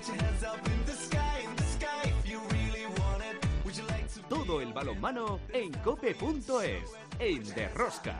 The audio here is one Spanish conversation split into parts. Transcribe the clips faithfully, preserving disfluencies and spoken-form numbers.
Todo el balonmano en cope punto es, en De Rosca.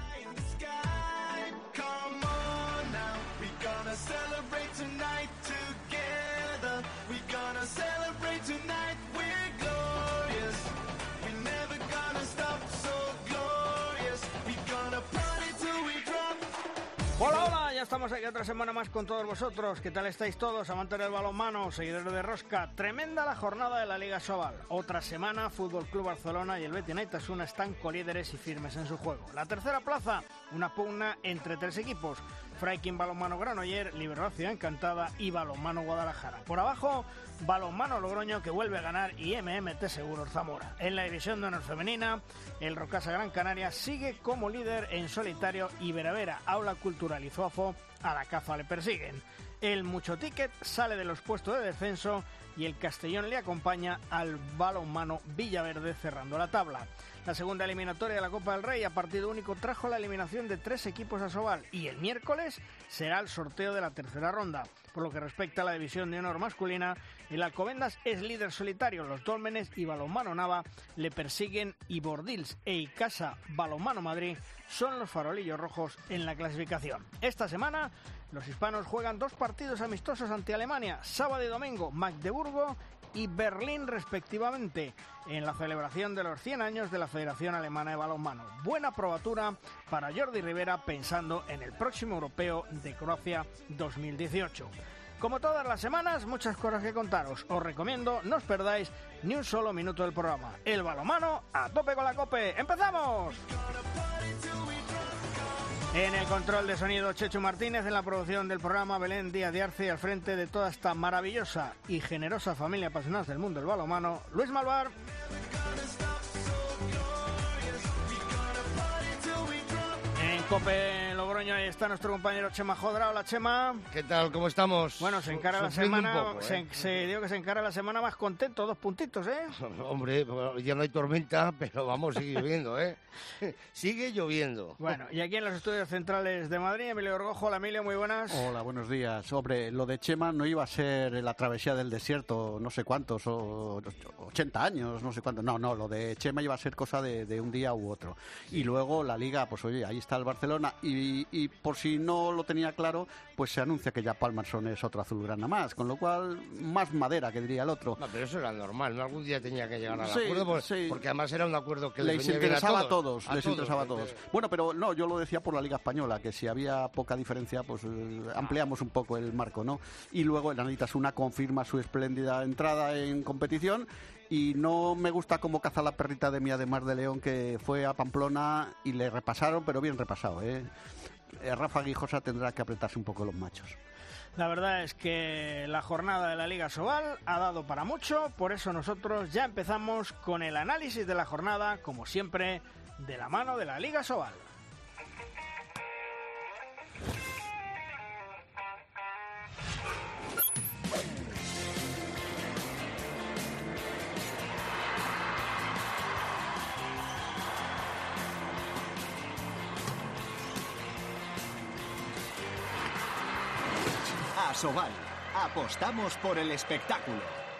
Hola, hola, ya estamos aquí otra semana más con todos vosotros. ¿Qué tal estáis todos, amantes del balonmano, seguidores de Rosca? Tremenda la jornada de la Liga Sobal. Otra semana, Fútbol Club Barcelona y el Betis Naitasuna están colíderes y firmes en su juego. La tercera plaza, una pugna entre tres equipos: Freikin Balonmano Granoller, Libertad Ciudad Encantada y Balonmano Guadalajara. Por abajo, Balonmano Logroño, que vuelve a ganar, y M M T Seguros Zamora. En la división de honor femenina, el Rocasa Gran Canaria sigue como líder en solitario y Veravera, Aula Cultural y Zuafo a la caza le persiguen. El Mucho Ticket sale de los puestos de descenso y el Castellón le acompaña al Balonmano Villaverde cerrando la tabla. La segunda eliminatoria de la Copa del Rey a partido único trajo la eliminación de tres equipos a Sobal y el miércoles será el sorteo de la tercera ronda. Por lo que respecta a la división de honor masculina, el Alcobendas es líder solitario, los Dólmenes y Balonmano Nava le persiguen y Bordils e Icasa Balonmano Madrid son los farolillos rojos en la clasificación. Esta semana los hispanos juegan dos partidos amistosos ante Alemania, sábado y domingo, Magdeburgo y Berlín respectivamente, en la celebración de los cien años de la Federación Alemana de Balonmano. Buena probatura para Jordi Rivera pensando en el próximo europeo de Croacia dos mil dieciocho. Como todas las semanas, muchas cosas que contaros. Os recomiendo no os perdáis ni un solo minuto del programa. El balonmano a tope con la COPE. ¡Empezamos! En el control de sonido, Chechu Martínez. En la producción del programa, Belén Díaz de Arce. Al frente de toda esta maravillosa y generosa familia apasionados del mundo del balonmano, Luis Malvar. En COPE Logroño ahí está nuestro compañero Chema Jodra. Hola, Chema. ¿Qué tal? ¿Cómo estamos? Bueno, se encara la Sufriendo semana, un poco, ¿eh? se, se digo que se encara la semana más contento, dos puntitos, ¿eh? Hombre, ya no hay tormenta, pero vamos, sigue lloviendo, ¿eh? Sigue lloviendo. Bueno, y aquí en los estudios centrales de Madrid, Emilio Orgojo. Hola, Emilio, muy buenas. Hola, buenos días. Hombre, lo de Chema no iba a ser la travesía del desierto, no sé cuántos, o ochenta años, no sé cuántos. No, no, lo de Chema iba a ser cosa de, de un día u otro. Y luego la Liga, pues oye, ahí está el Barcelona, y, y por si no lo tenía claro, pues se anuncia que ya Palmarsson es otro azulgrana más, con lo cual, más madera, que diría el otro. No, pero eso era normal, ¿no? Algún día tenía que llegar al Sí, acuerdo, porque, sí. porque además era un acuerdo que les, les venía bien interesaba a todos. a todos, les todos, interesaba a todos. porque... Bueno, pero no, yo lo decía por la Liga Española, que si había poca diferencia, pues eh, ampliamos un poco el marco, ¿no? Y luego el Naitasuna confirma su espléndida entrada en competición. Y no me gusta cómo caza la perrita de Mía de Mar de León, que fue a Pamplona y le repasaron, pero bien repasado, ¿eh? Rafa Guijosa tendrá que apretarse un poco los machos. La verdad es que la jornada de la Liga Sobal ha dado para mucho, por eso nosotros ya empezamos con el análisis de la jornada, como siempre, de la mano de la Liga Sobal. A Sobal, apostamos por el espectáculo.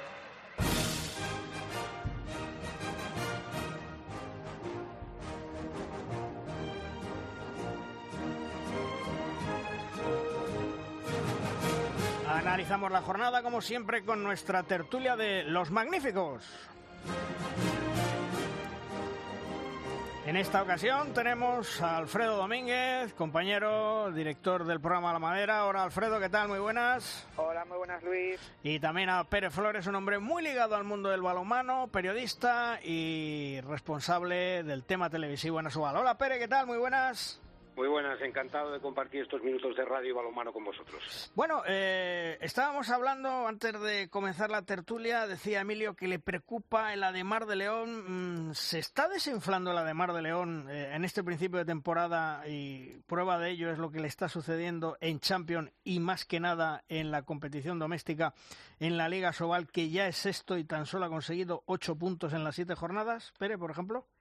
Analizamos la jornada, como siempre, con nuestra tertulia de Los Magníficos. En esta ocasión tenemos a Alfredo Domínguez, compañero, director del programa La Madera. Hola, Alfredo, ¿qué tal? Muy buenas. Hola, muy buenas, Luis. Y también a Pere Flores, un hombre muy ligado al mundo del balonmano, periodista y responsable del tema televisivo en Asobal. Hola, Pere, ¿qué tal? Muy buenas. Muy buenas, encantado de compartir estos minutos de radio y balonmano con vosotros. Bueno, eh, estábamos hablando, antes de comenzar la tertulia, decía Emilio que le preocupa el Ademar de León. ¿Se está desinflando el Ademar de León eh, en este principio de temporada? Y prueba de ello es lo que le está sucediendo en Champions y más que nada en la competición doméstica en la Liga Sobal, que ya es sexto y tan solo ha conseguido ocho puntos en las siete jornadas. Pere, por ejemplo.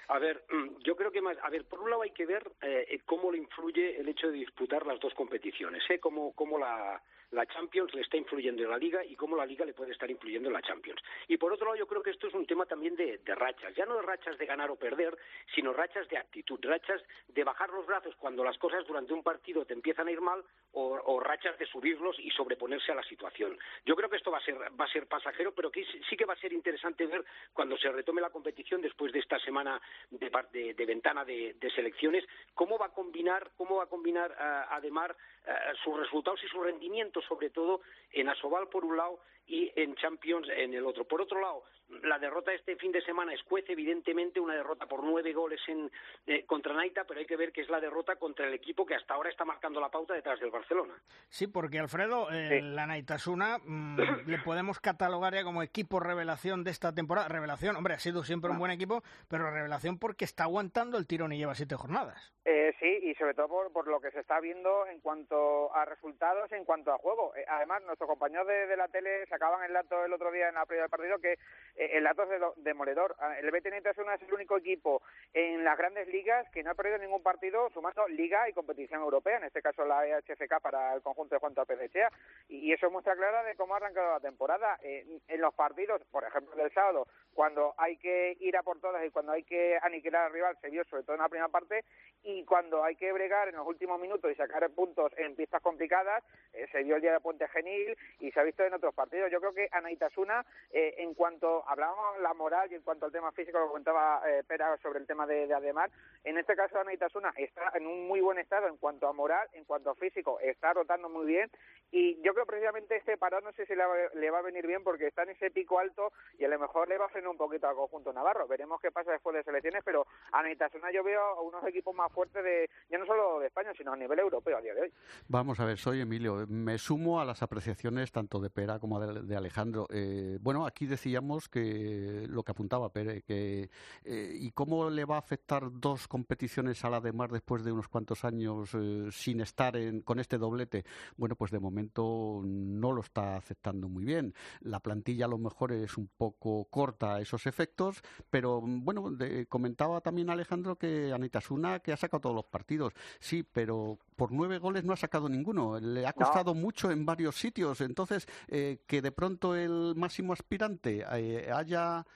A ver, yo creo que más, a ver, por un lado hay que ver eh, cómo le influye el hecho de disputar las dos competiciones, ¿eh? Cómo, cómo la, la Champions le está influyendo en la Liga y cómo la Liga le puede estar influyendo en la Champions. Y por otro lado, yo creo que esto es un tema también de, de rachas, ya no de rachas de ganar o perder, sino rachas de actitud, rachas de bajar los brazos cuando las cosas durante un partido te empiezan a ir mal o, o rachas de subirlos y sobreponerse a la situación. Yo creo que esto va a ser, va a ser pasajero, pero que sí que va a ser interesante ver cuando se retome la competición después de esta semana de, de, de ventana de, de selecciones, cómo va a combinar, cómo va a combinar uh, Ademar uh, sus resultados y su rendimiento, sobre todo en Asobal por un lado y en Champions en el otro. Por otro lado, la derrota este fin de semana escuece evidentemente una derrota por nueve goles en, eh, contra Naita, pero hay que ver que es la derrota contra el equipo que hasta ahora está marcando la pauta detrás del Barcelona. Sí, porque Alfredo, eh, sí. la Naitasuna mmm, le podemos catalogar ya como equipo revelación de esta temporada. Revelación, hombre, ha sido siempre un buen equipo, pero revelación porque está aguantando el tirón y lleva siete jornadas. Eh, sí, y sobre todo por, por lo que se está viendo en cuanto a resultados, en cuanto a juego. Eh, además, nuestros compañeros de, de la tele sacaban el dato el otro día en la previa del partido que eh, el dato es de demoledor. El B T Naitasuna es el único equipo en las grandes ligas que no ha perdido ningún partido sumando liga y competición europea, en este caso la E H F K para el conjunto de Juan Tapezechea, y, y eso muestra clara de cómo ha arrancado la temporada. Eh, en los partidos, por ejemplo, del sábado, cuando hay que ir a por todas y cuando hay que aniquilar al rival, se vio sobre todo en la primera parte, y cuando hay que bregar en los últimos minutos y sacar puntos en pistas complicadas, eh, se vio el día de Puente Genil y se ha visto en otros partidos. Yo creo que a Naitasuna, eh, en cuanto hablábamos la moral y en cuanto al tema físico, lo comentaba eh, Pera sobre el tema de, de Ademar, en este caso Naitasuna está en un muy buen estado en cuanto a moral, en cuanto a físico, está rotando muy bien, y yo creo precisamente este parón no sé si le va, le va a venir bien porque está en ese pico alto y a lo mejor le va a frenar un poquito al conjunto navarro. Veremos qué pasa después de selecciones, pero a Naitasuna yo veo a unos equipos más fuertes de, ya no solo de España, sino a nivel europeo a día de hoy. Vamos a ver, soy Emilio. Me sumo a las apreciaciones tanto de Pera como de, de Alejandro. Eh, bueno, aquí decíamos que lo que apuntaba Pere, que eh, ¿y cómo le va a afectar dos competiciones a la de Mar después de unos cuantos años eh, sin estar en, con este doblete? Bueno, pues de momento no lo está aceptando muy bien. La plantilla a lo mejor es un poco corta a esos efectos, pero bueno, de, comentaba también Alejandro que Naitasuna que ha sacado todos los partidos. Sí, pero por nueve goles no ha sacado ninguno. Le ha costado no. mucho en varios sitios. Entonces, eh, que de pronto el máximo aspirante eh, haya...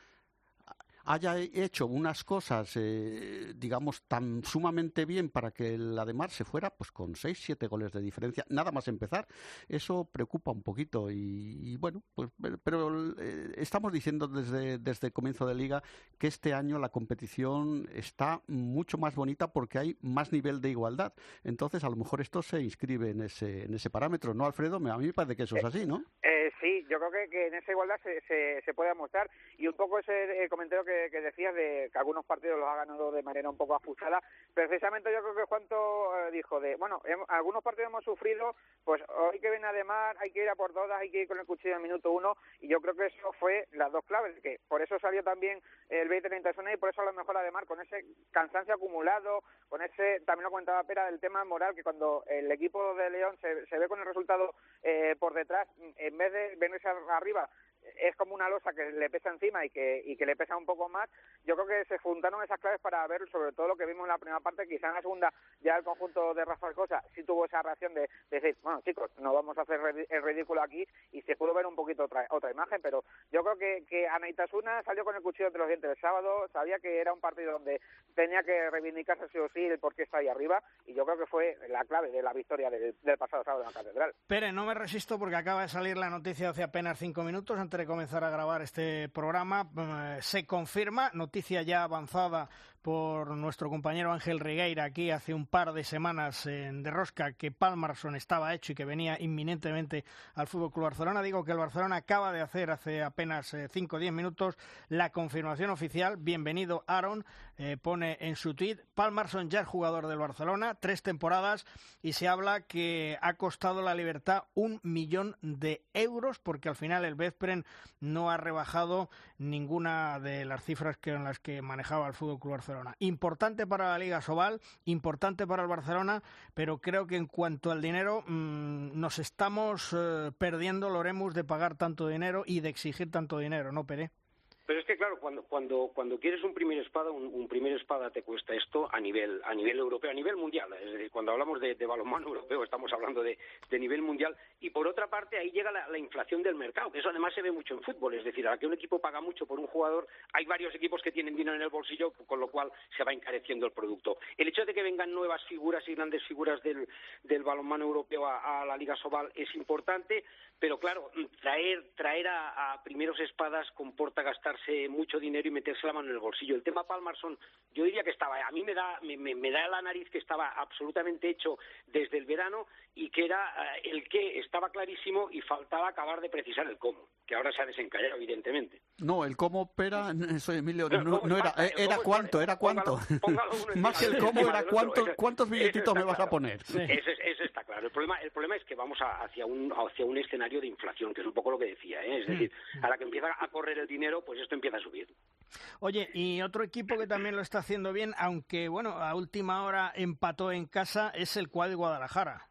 haya hecho unas cosas, eh, digamos, tan sumamente bien para que el Ademar se fuera, pues con seis, siete goles de diferencia, nada más empezar, eso preocupa un poquito y, y bueno, pues pero eh, estamos diciendo desde, desde el comienzo de Liga que este año la competición está mucho más bonita porque hay más nivel de igualdad, entonces a lo mejor esto se inscribe en ese, en ese parámetro, ¿no, Alfredo? A mí me parece que eso es así, ¿no? Eh, sí, yo creo que, que en esa igualdad se, se, se puede mostrar y un poco ese eh, comentario que que decías de que algunos partidos los ha ganado de manera un poco ajustada, precisamente yo creo que Juanto eh, dijo de, bueno, hemos, algunos partidos hemos sufrido, pues hoy que viene Ademar, hay que ir a por todas, hay que ir con el cuchillo en el minuto uno, y yo creo que eso fue las dos claves, que por eso salió también el veinte treinta y por eso a lo mejor Ademar, con ese cansancio acumulado, con ese, también lo comentaba Pera, del tema moral, que cuando el equipo de León se, se ve con el resultado eh, por detrás, en vez de venirse arriba, es como una losa que le pesa encima y que y que le pesa un poco más. Yo creo que se juntaron esas claves para ver sobre todo lo que vimos en la primera parte. Quizá en la segunda ya el conjunto de Rafa Cosa sí tuvo esa reacción de, de decir, bueno chicos, no vamos a hacer el ridículo aquí, y se pudo ver un poquito otra otra imagen, pero yo creo que, que Naitasuna salió con el cuchillo entre los dientes el sábado, sabía que era un partido donde tenía que reivindicarse sí o sí el por qué está ahí arriba, y yo creo que fue la clave de la victoria del, del pasado sábado en la Catedral. Pere, no me resisto porque acaba de salir la noticia hace apenas cinco minutos antes de comenzar a grabar este programa. Eh, se confirma, noticia ya avanzada por nuestro compañero Ángel Regueira aquí hace un par de semanas en De Rosca, que Palmarsson estaba hecho y que venía inminentemente al F C Barcelona. Digo que el Barcelona acaba de hacer hace apenas cinco o diez minutos la confirmación oficial. Bienvenido Aaron, eh, pone en su tuit, Palmarsson ya es jugador del Barcelona, tres temporadas, y se habla que ha costado la libertad un millón de euros, porque al final el Veszprém no ha rebajado ninguna de las cifras que en las que manejaba el F C Barcelona. Importante para la Liga Sobal, importante para el Barcelona, pero creo que en cuanto al dinero mmm, nos estamos eh, perdiendo, Loremus, de pagar tanto dinero y de exigir tanto dinero, ¿no, Pere? Pero es que claro, cuando cuando cuando quieres un primer espada, un, un primer espada te cuesta esto a nivel a nivel europeo, a nivel mundial. Es decir, cuando hablamos de, de balonmano europeo estamos hablando de, de nivel mundial. Y por otra parte ahí llega la, la inflación del mercado, que eso además se ve mucho en fútbol. Es decir, a la que un equipo paga mucho por un jugador, hay varios equipos que tienen dinero en el bolsillo, con lo cual se va encareciendo el producto. El hecho de que vengan nuevas figuras y grandes figuras del, del balonmano europeo a, a la Liga Sobal es importante, pero claro, traer traer a, a primeros espadas comporta gastarse mucho dinero y meterse la mano en el bolsillo. El tema Palmarsson, yo diría que estaba, a mí me da me, me da la nariz que estaba absolutamente hecho desde el verano y que era uh, el que estaba clarísimo y faltaba acabar de precisar el cómo, que ahora se ha desencallado evidentemente. No, el cómo, pera, eso Emilio, no, no, no era, era cuánto, era cuánto. Póngalo, póngalo Más que el cómo era cuánto, cuántos billetitos me vas claro. a poner. Sí. Eso, eso está claro. El problema, el problema es que vamos a, hacia un hacia un escenario de inflación, que es un poco lo que decía, ¿eh? Es decir, a la que empieza a correr el dinero, pues esto empieza a subir. Oye, y otro equipo que también lo está haciendo bien, aunque bueno, a última hora empató en casa, es el Cuadri Guadalajara.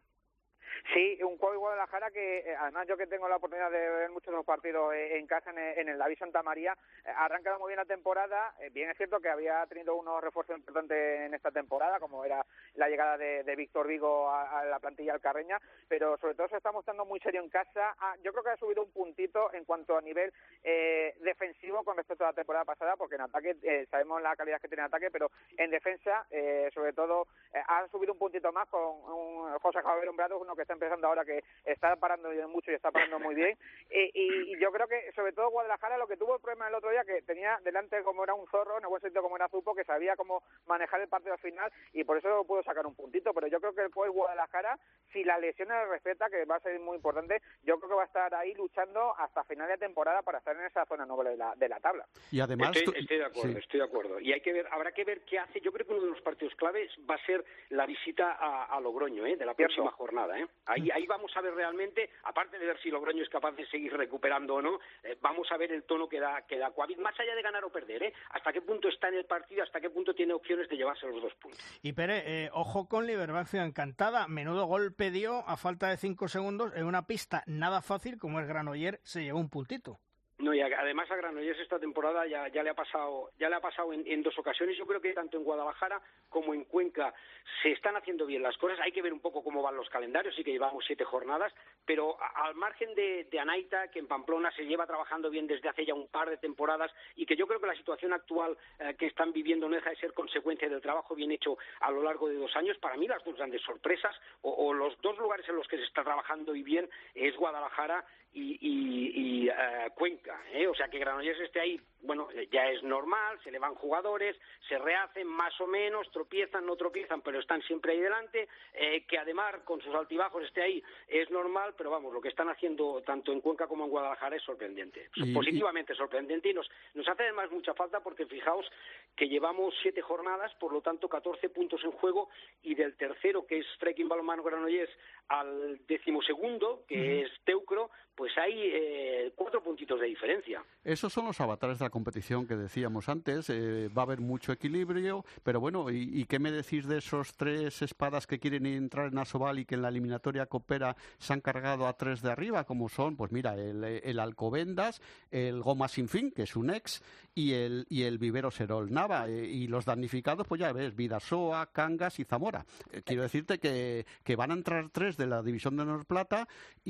Sí, un Cuadri Guadalajara que, eh, además yo que tengo la oportunidad de ver muchos de los partidos eh, en casa, en, en el David Santa María, eh, ha arrancado muy bien la temporada. Eh, bien es cierto que había tenido unos refuerzos importantes en esta temporada, como era la llegada de, de Víctor Vigo a, a la plantilla alcarreña, pero sobre todo se está mostrando muy serio en casa. Ah, yo creo que ha subido un puntito en cuanto a nivel eh, defensivo con respecto a la temporada pasada, porque en ataque eh, sabemos la calidad que tiene en ataque, pero en defensa, eh, sobre todo, eh, ha subido un puntito más con un José Javier Umbrados, uno que está empezando ahora, que está parando mucho y está parando muy bien. Y, y, y yo creo que, sobre todo, Guadalajara, lo que tuvo el problema el otro día, que tenía delante como era un zorro, en el buen sentido como era Zupo, que sabía cómo manejar el partido al final, y por eso pudo sacar un puntito. Pero yo creo que el Guadalajara, si las lesiones le respeta, que va a ser muy importante, yo creo que va a estar ahí luchando hasta final de temporada para estar en esa zona noble de la, de la tabla. Y además estoy, tú... estoy de acuerdo, sí. estoy de acuerdo. Y hay que ver, habrá que ver qué hace. Yo creo que uno de los partidos claves va a ser la visita a, a Logroño, ¿eh? De la próxima Cierto. jornada, ¿eh? Ahí, ahí vamos a ver realmente, aparte de ver si Logroño es capaz de seguir recuperando o no, eh, vamos a ver el tono que da que da Coavit, más allá de ganar o perder, ¿eh? Hasta qué punto está en el partido, hasta qué punto tiene opciones de llevarse los dos puntos. Y Pere, eh, ojo con Liberbancio Encantada, menudo golpe dio a falta de cinco segundos en una pista nada fácil como es Granollers, se llevó un puntito. No, y además a Granollers esta temporada ya, ya le ha pasado, ya le ha pasado en, en dos ocasiones. Yo creo que tanto en Guadalajara como en Cuenca se están haciendo bien las cosas. Hay que ver un poco cómo van los calendarios, sí que llevamos siete jornadas, pero a, al margen de, de Anaita, que en Pamplona se lleva trabajando bien desde hace ya un par de temporadas y que yo creo que la situación actual eh, que están viviendo no deja de ser consecuencia del trabajo bien hecho a lo largo de dos años. Para mí las dos grandes sorpresas, o, o los dos lugares en los que se está trabajando y bien, es Guadalajara y, y, y uh, Cuenca, ¿eh? O sea, que Granollers esté ahí, bueno, ya es normal, se le van jugadores, se rehacen más o menos, tropiezan, no tropiezan, pero están siempre ahí delante, eh, que además con sus altibajos esté ahí es normal, pero vamos, lo que están haciendo tanto en Cuenca como en Guadalajara es sorprendente, y, positivamente y... sorprendente, y nos, nos hace además mucha falta porque fijaos que llevamos siete jornadas, por lo tanto catorce puntos en juego, y del tercero, que es Trekking Balonmano Granollers, al decimosegundo, que uh-huh. es Teucro, pues hay eh, cuatro puntitos de diferencia. Esos son los avatares de la competición que decíamos antes. Eh, va a haber mucho equilibrio, pero bueno, ¿y, ¿y qué me decís de esos tres espadas que quieren entrar en Asobal y que en la eliminatoria Copera se han cargado a tres de arriba, como son, pues mira, el, el Alcobendas, el Goma Sin Fin, que es un ex, y el, y el Vivero Serol Nava, eh, y los damnificados, pues ya ves, Vidasoa, Cangas y Zamora. Eh, quiero decirte que, que van a entrar tres de la División de Honor Plata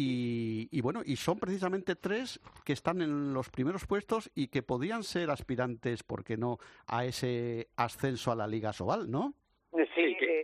y, y bueno, y son precisamente tres que están en los primeros puestos y que podían ser aspirantes, ¿por qué no?, a ese ascenso a la Liga Sobal, ¿no? Sí, eh,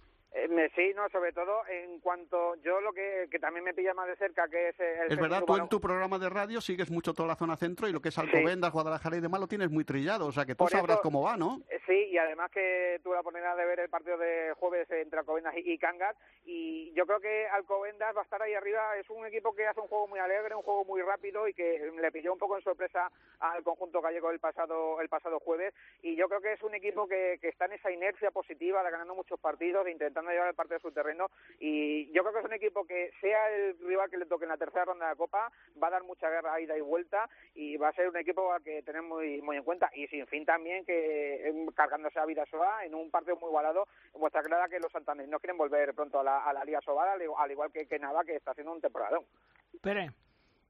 eh, sí, no, sobre todo en cuanto yo lo que, que también me pilla más de cerca, que es el... Es verdad, tú en tu programa de radio sigues mucho toda la zona centro y lo que es Alcobendas, sí. Guadalajara y demás lo tienes muy trillado, o sea que tú Por sabrás eso, cómo va, ¿no? Sí, y además que tuve la oportunidad de ver el partido de jueves entre Alcobendas y, y Cangas, y yo creo que Alcobendas va a estar ahí arriba. Es un equipo que hace un juego muy alegre, un juego muy rápido y que le pilló un poco en sorpresa al conjunto gallego el pasado el pasado jueves, y yo creo que es un equipo que, que está en esa inercia positiva de ganando muchos partidos, de intentando llevar el partido a su terreno, y yo creo que es un equipo que, sea el rival que le toque en la tercera ronda de la Copa, va a dar mucha guerra a ida y vuelta, y va a ser un equipo al que tener muy, muy en cuenta. Y Sin Fin también, que cargándose a Vidasoa en un partido muy igualado, muestra clara que los santanderinos quieren volver pronto a la, a la Liga Sobal, al igual que, que Nava, que está haciendo un temporadón. Pere.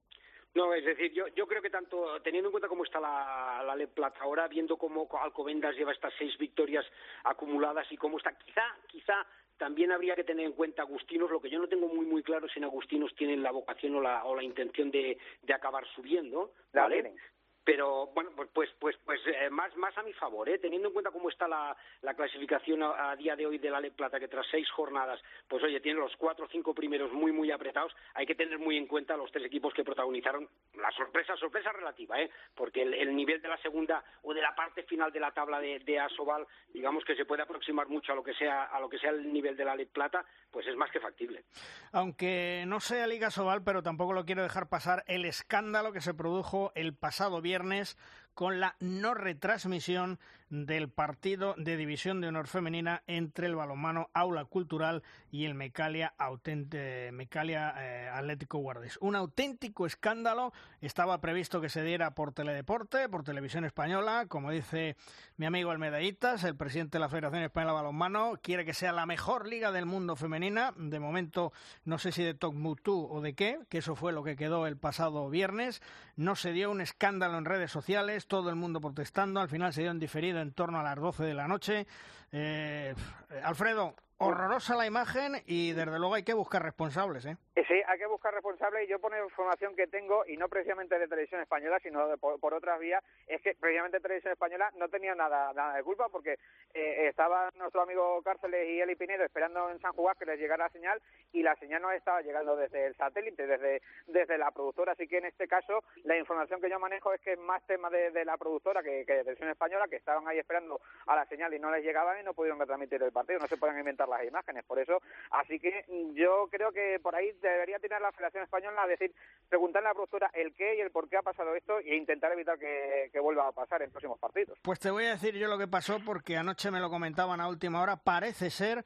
No, es decir, yo, yo creo que tanto, teniendo en cuenta cómo está la, la Le Plata ahora, viendo cómo Alcobendas lleva estas seis victorias acumuladas y cómo está, quizá, quizá también habría que tener en cuenta Agustinos. Lo que yo no tengo muy muy claro es si en Agustinos tienen la vocación o la, o la intención de, de acabar subiendo, ¿vale? Pero bueno, pues pues pues, pues eh, más más a mi favor, ¿eh? Teniendo en cuenta cómo está la, la clasificación a, a día de hoy de la Le Plata, que tras seis jornadas, pues oye, tiene los cuatro o cinco primeros muy muy apretados. Hay que tener muy en cuenta los tres equipos que protagonizaron la sorpresa, sorpresa relativa, ¿eh? Porque el, el nivel de la segunda o de la parte final de la tabla de, de Asobal, digamos que se puede aproximar mucho a lo que sea a lo que sea el nivel de la Le Plata, pues es más que factible. Aunque no sea Liga Asobal, pero tampoco lo quiero dejar pasar el escándalo que se produjo el pasado viernes con la no retransmisión del partido de División de Honor Femenina entre el balonmano Aula Cultural y el Mecalia, Autent- Mecalia eh, Atlético Guardés. Un auténtico escándalo. Estaba previsto que se diera por Teledeporte, por Televisión Española. Como dice mi amigo el Medallitas, el presidente de la Federación Española de Balonmano, quiere que sea la mejor liga del mundo femenina. De momento, no sé si de Tokmutu o de qué, que eso fue lo que quedó el pasado viernes. No se dio, un escándalo en redes sociales, todo el mundo protestando. Al final se dio en diferido en torno a las doce de la noche. Eh, Alfredo, horrorosa la imagen y desde luego hay que buscar responsables, ¿eh? Sí, hay que buscar responsables, y yo por información que tengo, y no precisamente de Televisión Española, sino de, por, por otras vías, es que precisamente Televisión Española no tenía nada, nada de culpa, porque eh, estaba nuestro amigo Cárceles y Eli Pinedo esperando en San Juan que les llegara la señal, y la señal no estaba llegando desde el satélite, desde desde la productora. Así que en este caso la información que yo manejo es que es más tema de, de la productora que, que de Televisión Española, que estaban ahí esperando a la señal y no les llegaban y no pudieron retransmitir el partido, no se pueden inventar las imágenes, por eso. Así que yo creo que por ahí debería tirar la Federación Española a decir, preguntarle a la productora el qué y el por qué ha pasado esto e intentar evitar que, que vuelva a pasar en próximos partidos. Pues te voy a decir yo lo que pasó, porque anoche me lo comentaban a última hora. Parece ser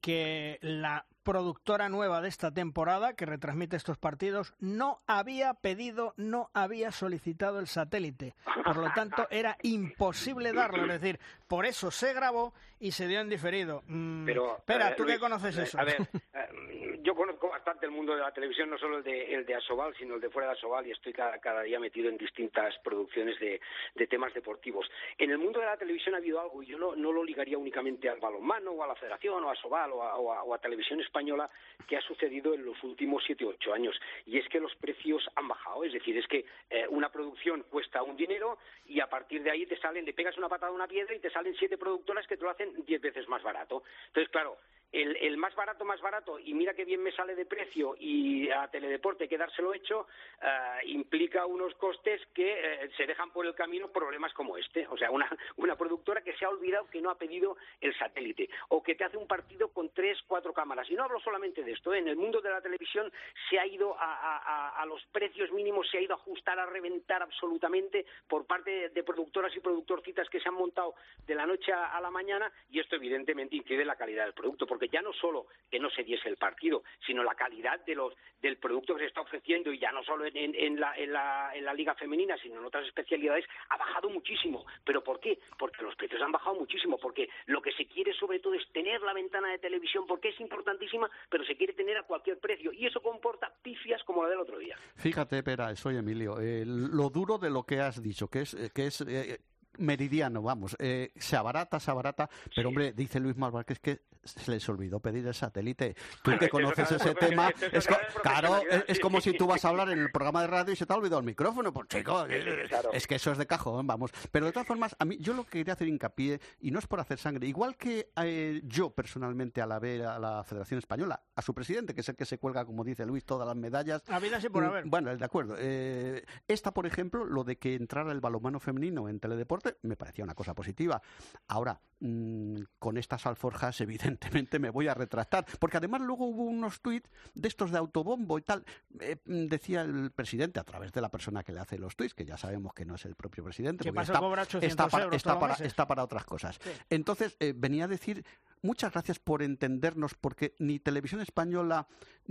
que la productora nueva de esta temporada, que retransmite estos partidos, no había pedido, no había solicitado el satélite. Por lo tanto, era imposible darlo. Es decir, por eso se grabó y se dio en diferido. Mm, Pero, espera, eh, ¿tú Luis, qué conoces eh, eso? A ver, eh, yo conozco bastante el mundo de la televisión, no solo el de, el de Asobal, sino el de fuera de Asobal, y estoy cada, cada día metido en distintas producciones de, de temas deportivos. En el mundo de la televisión ha habido algo, y yo no, no lo ligaría únicamente al balonmano, o a la Federación, o a Asobal, o a, o a, o a Televisión Española, que ha sucedido en los últimos siete u ocho años, y es que los precios han bajado. Es decir, es que eh, una producción cuesta un dinero y a partir de ahí te salen, le pegas una patada a una piedra y te salen siete productoras que te lo hacen diez veces más barato. Entonces, claro, el, el más barato, más barato, y mira que bien me sale de precio, y a Teledeporte hay que dárselo hecho, uh, implica unos costes que uh, se dejan por el camino problemas como este. O sea, una, una productora que se ha olvidado que no ha pedido el satélite, o que te hace un partido con tres, cuatro cámaras. Y no hablo solamente de esto, ¿eh? En el mundo de la televisión se ha ido a, a, a los precios mínimos, se ha ido a ajustar, a reventar absolutamente por parte de, de productoras y productorcitas que se han montado de la noche a, a la mañana, y esto evidentemente incide en la calidad del producto, porque ya no solo que no se diese el partido, sino la calidad de los del producto que se está ofreciendo, y ya no solo en, en, en, la, en, la, en la liga femenina, sino en otras especialidades, ha bajado muchísimo. ¿Pero por qué? Porque los precios han bajado muchísimo, porque lo que se quiere sobre todo es tener la ventana de televisión, porque es importantísima, pero se quiere tener a cualquier precio, y eso comporta pifias como la del otro día. Fíjate, Pera, soy Emilio, eh, lo duro de lo que has dicho, que es que es eh, meridiano, vamos, eh, se abarata, se abarata, pero sí. Hombre, dice Luis Malvar que es que se les olvidó pedir el satélite. Tú que conoces ese tema, es co- claro, es, es como si tú vas a hablar en el programa de radio y se te ha olvidado el micrófono, pues chico, claro. Es que eso es de cajón, vamos. Pero de todas formas, a mí, yo lo que quería hacer hincapié, y no es por hacer sangre, igual que eh, yo personalmente alabé a la Federación Española, a su presidente, que es el que se cuelga, como dice Luis, todas las medallas. A vida sí por haber. Bueno, de acuerdo. Eh, esta, por ejemplo, lo de que entrara el balonmano femenino en Teledeporte, me parecía una cosa positiva. Ahora, mmm, con estas alforjas, evidentemente me voy a retractar, porque además luego hubo unos tuits de estos de autobombo y tal. Eh, decía el presidente, a través de la persona que le hace los tuits, que ya sabemos que no es el propio presidente, que porque está, cobra está, para, euros está, para, está para otras cosas. Sí. Entonces, eh, venía a decir, muchas gracias por entendernos, porque ni Televisión Española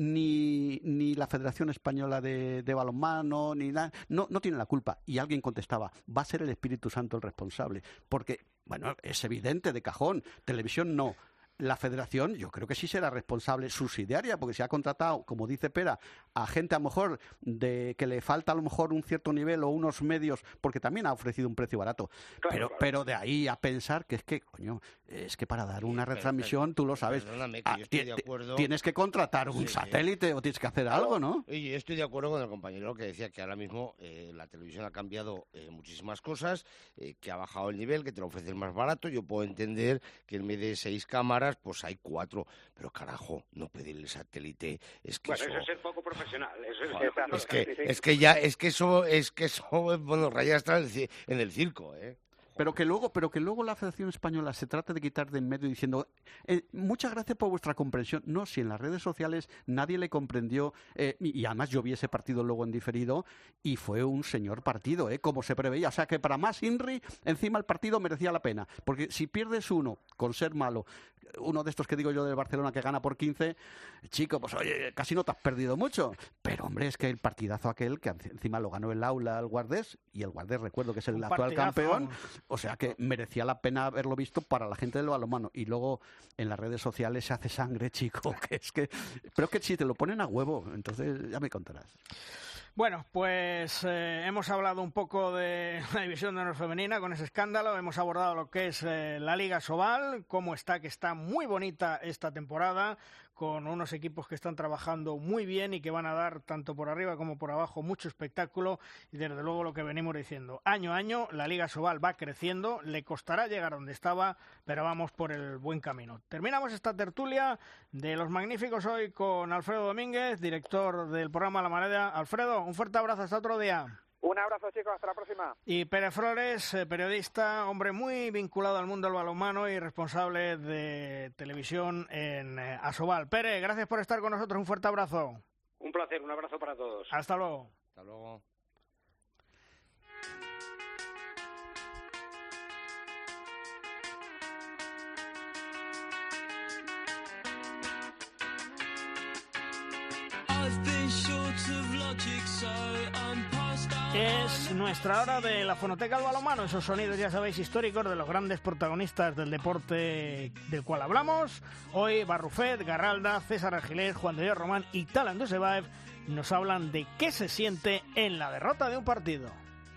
ni, ni la Federación Española de, de Balonmano ni nada, no, no tienen la culpa. Y alguien contestaba, va a ser el Espíritu Santo el responsable, porque, bueno, es evidente de cajón, televisión no. la federación, yo creo que sí será responsable subsidiaria, porque se ha contratado, como dice Pera, a gente a lo mejor de que le falta a lo mejor un cierto nivel o unos medios, porque también ha ofrecido un precio barato. Claro, pero, claro. pero de ahí a pensar que es que, coño, es que para dar una pero, retransmisión, tú lo sabes, perdóname, que ah, yo estoy ti- de ti- acuerdo. tienes que contratar un Sí, sí. satélite o tienes que hacer algo, ¿no? Oye, yo estoy de acuerdo con el compañero que decía que ahora mismo eh, la televisión ha cambiado eh, muchísimas cosas, eh, que ha bajado el nivel, que te lo ofrecen más barato. Yo puedo entender que en vez de seis cámaras, pues hay cuatro. Pero carajo, no pedirle satélite, es que Bueno, eso... eso es ser poco profesional. Eso es, Joder, Exacto, es que, sí, sí. es que ya, es que eso, es que eso, bueno, raya está en el, ci- en el circo, ¿eh? Pero que luego, pero que luego la Federación Española se trate de quitar de en medio diciendo eh, muchas gracias por vuestra comprensión. No, si en las redes sociales nadie le comprendió eh, y, y además yo vi ese partido luego en diferido y fue un señor partido, eh, como se preveía. O sea que para más Inri, encima el partido merecía la pena. Porque si pierdes uno con ser malo, uno de estos que digo yo del Barcelona que gana por quince, chico, pues oye, casi no te has perdido mucho. Pero hombre, es que el partidazo aquel, que encima lo ganó el Aula al Guardés, y el Guardés recuerdo que es el Un actual partidazo, campeón. vamos. O sea que merecía la pena haberlo visto para la gente del balonmano. Y luego en las redes sociales se hace sangre, chico, que es que... Pero es que si te lo ponen a huevo, entonces ya me contarás. Bueno, pues eh, hemos hablado un poco de la división de honor femenina con ese escándalo, hemos abordado lo que es eh, la Liga Sobal, cómo está, que está muy bonita esta temporada, con unos equipos que están trabajando muy bien y que van a dar, tanto por arriba como por abajo, mucho espectáculo, y desde luego lo que venimos diciendo, año a año la Liga Sobal va creciendo, le costará llegar donde estaba, pero vamos por el buen camino. Terminamos esta tertulia de los magníficos hoy con Alfredo Domínguez, director del programa La Moneda. Alfredo, un fuerte abrazo, hasta otro día. Un abrazo, chicos, hasta la próxima. Y Pere Flores, eh, periodista, hombre muy vinculado al mundo del balonmano y responsable de televisión en eh, Asobal. Pere, gracias por estar con nosotros, un fuerte abrazo. Un placer, un abrazo para todos. Hasta luego. Hasta luego. Es nuestra hora de la fonoteca del balonmano, esos sonidos, ya sabéis, históricos de los grandes protagonistas del deporte del cual hablamos. Hoy Barrufet, Garralda, César Argilés, Juan de Dios Román y Talan Dusebaev nos hablan de qué se siente en la derrota de un partido.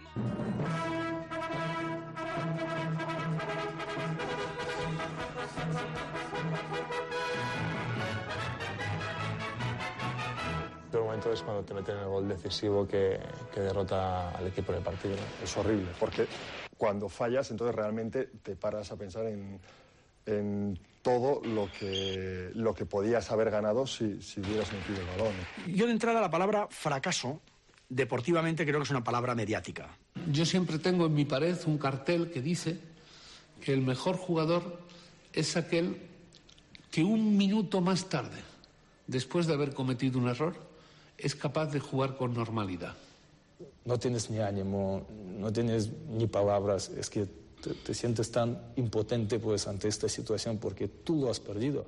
El peor momento es cuando te meten el gol decisivo que, que derrota al equipo del partido, ¿no? Es horrible, porque cuando fallas, entonces realmente te paras a pensar en, en todo lo que, lo que podías haber ganado si, si hubieras metido el balón. Yo de entrada la palabra fracaso, deportivamente creo que es una palabra mediática. Yo siempre tengo en mi pared un cartel que dice que el mejor jugador es aquel que un minuto más tarde, después de haber cometido un error, es capaz de jugar con normalidad. No tienes ni ánimo, no tienes ni palabras, es que te, te sientes tan impotente pues, ante esta situación porque tú lo has perdido.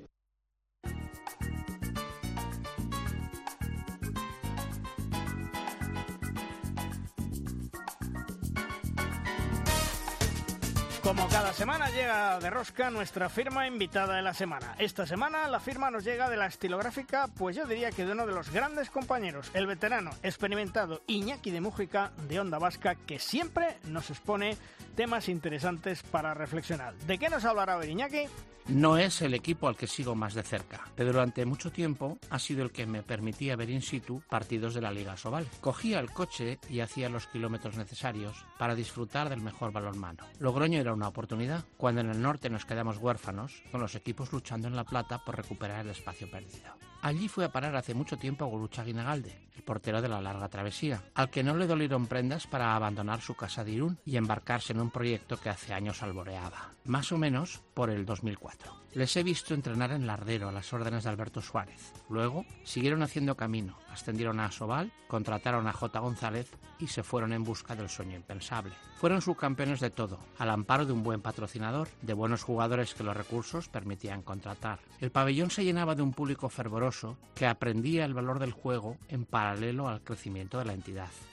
Como cada semana llega de rosca nuestra firma invitada de la semana. Esta semana la firma nos llega de la estilográfica, pues yo diría que de uno de los grandes compañeros, el veterano, experimentado Iñaki de Mújica de Onda Vasca, que siempre nos expone temas interesantes para reflexionar. ¿De qué nos hablará hoy Iñaki? No es el equipo al que sigo más de cerca, pero durante mucho tiempo ha sido el que me permitía ver in situ partidos de la Liga Sobal. Cogía el coche y hacía los kilómetros necesarios para disfrutar del mejor balonmano. Logroño era una oportunidad, cuando en el norte nos quedamos huérfanos, con los equipos luchando en La Plata por recuperar el espacio perdido. Allí fue a parar hace mucho tiempo a Gurucha Guinagalde, el portero de la larga travesía, al que no le dolieron prendas para abandonar su casa de Irún y embarcarse en un proyecto que hace años alboreaba, más o menos por el dos mil cuatro. Les he visto entrenar en Lardero a las órdenes de Alberto Suárez. Luego siguieron haciendo camino, ascendieron a Asobal, contrataron a J. González y se fueron en busca del sueño impensable. Fueron subcampeones de todo, al amparo de un buen patrocinador, de buenos jugadores que los recursos permitían contratar. El pabellón se llenaba de un público fervoroso que aprendía el valor del juego en paralelo al crecimiento de la entidad.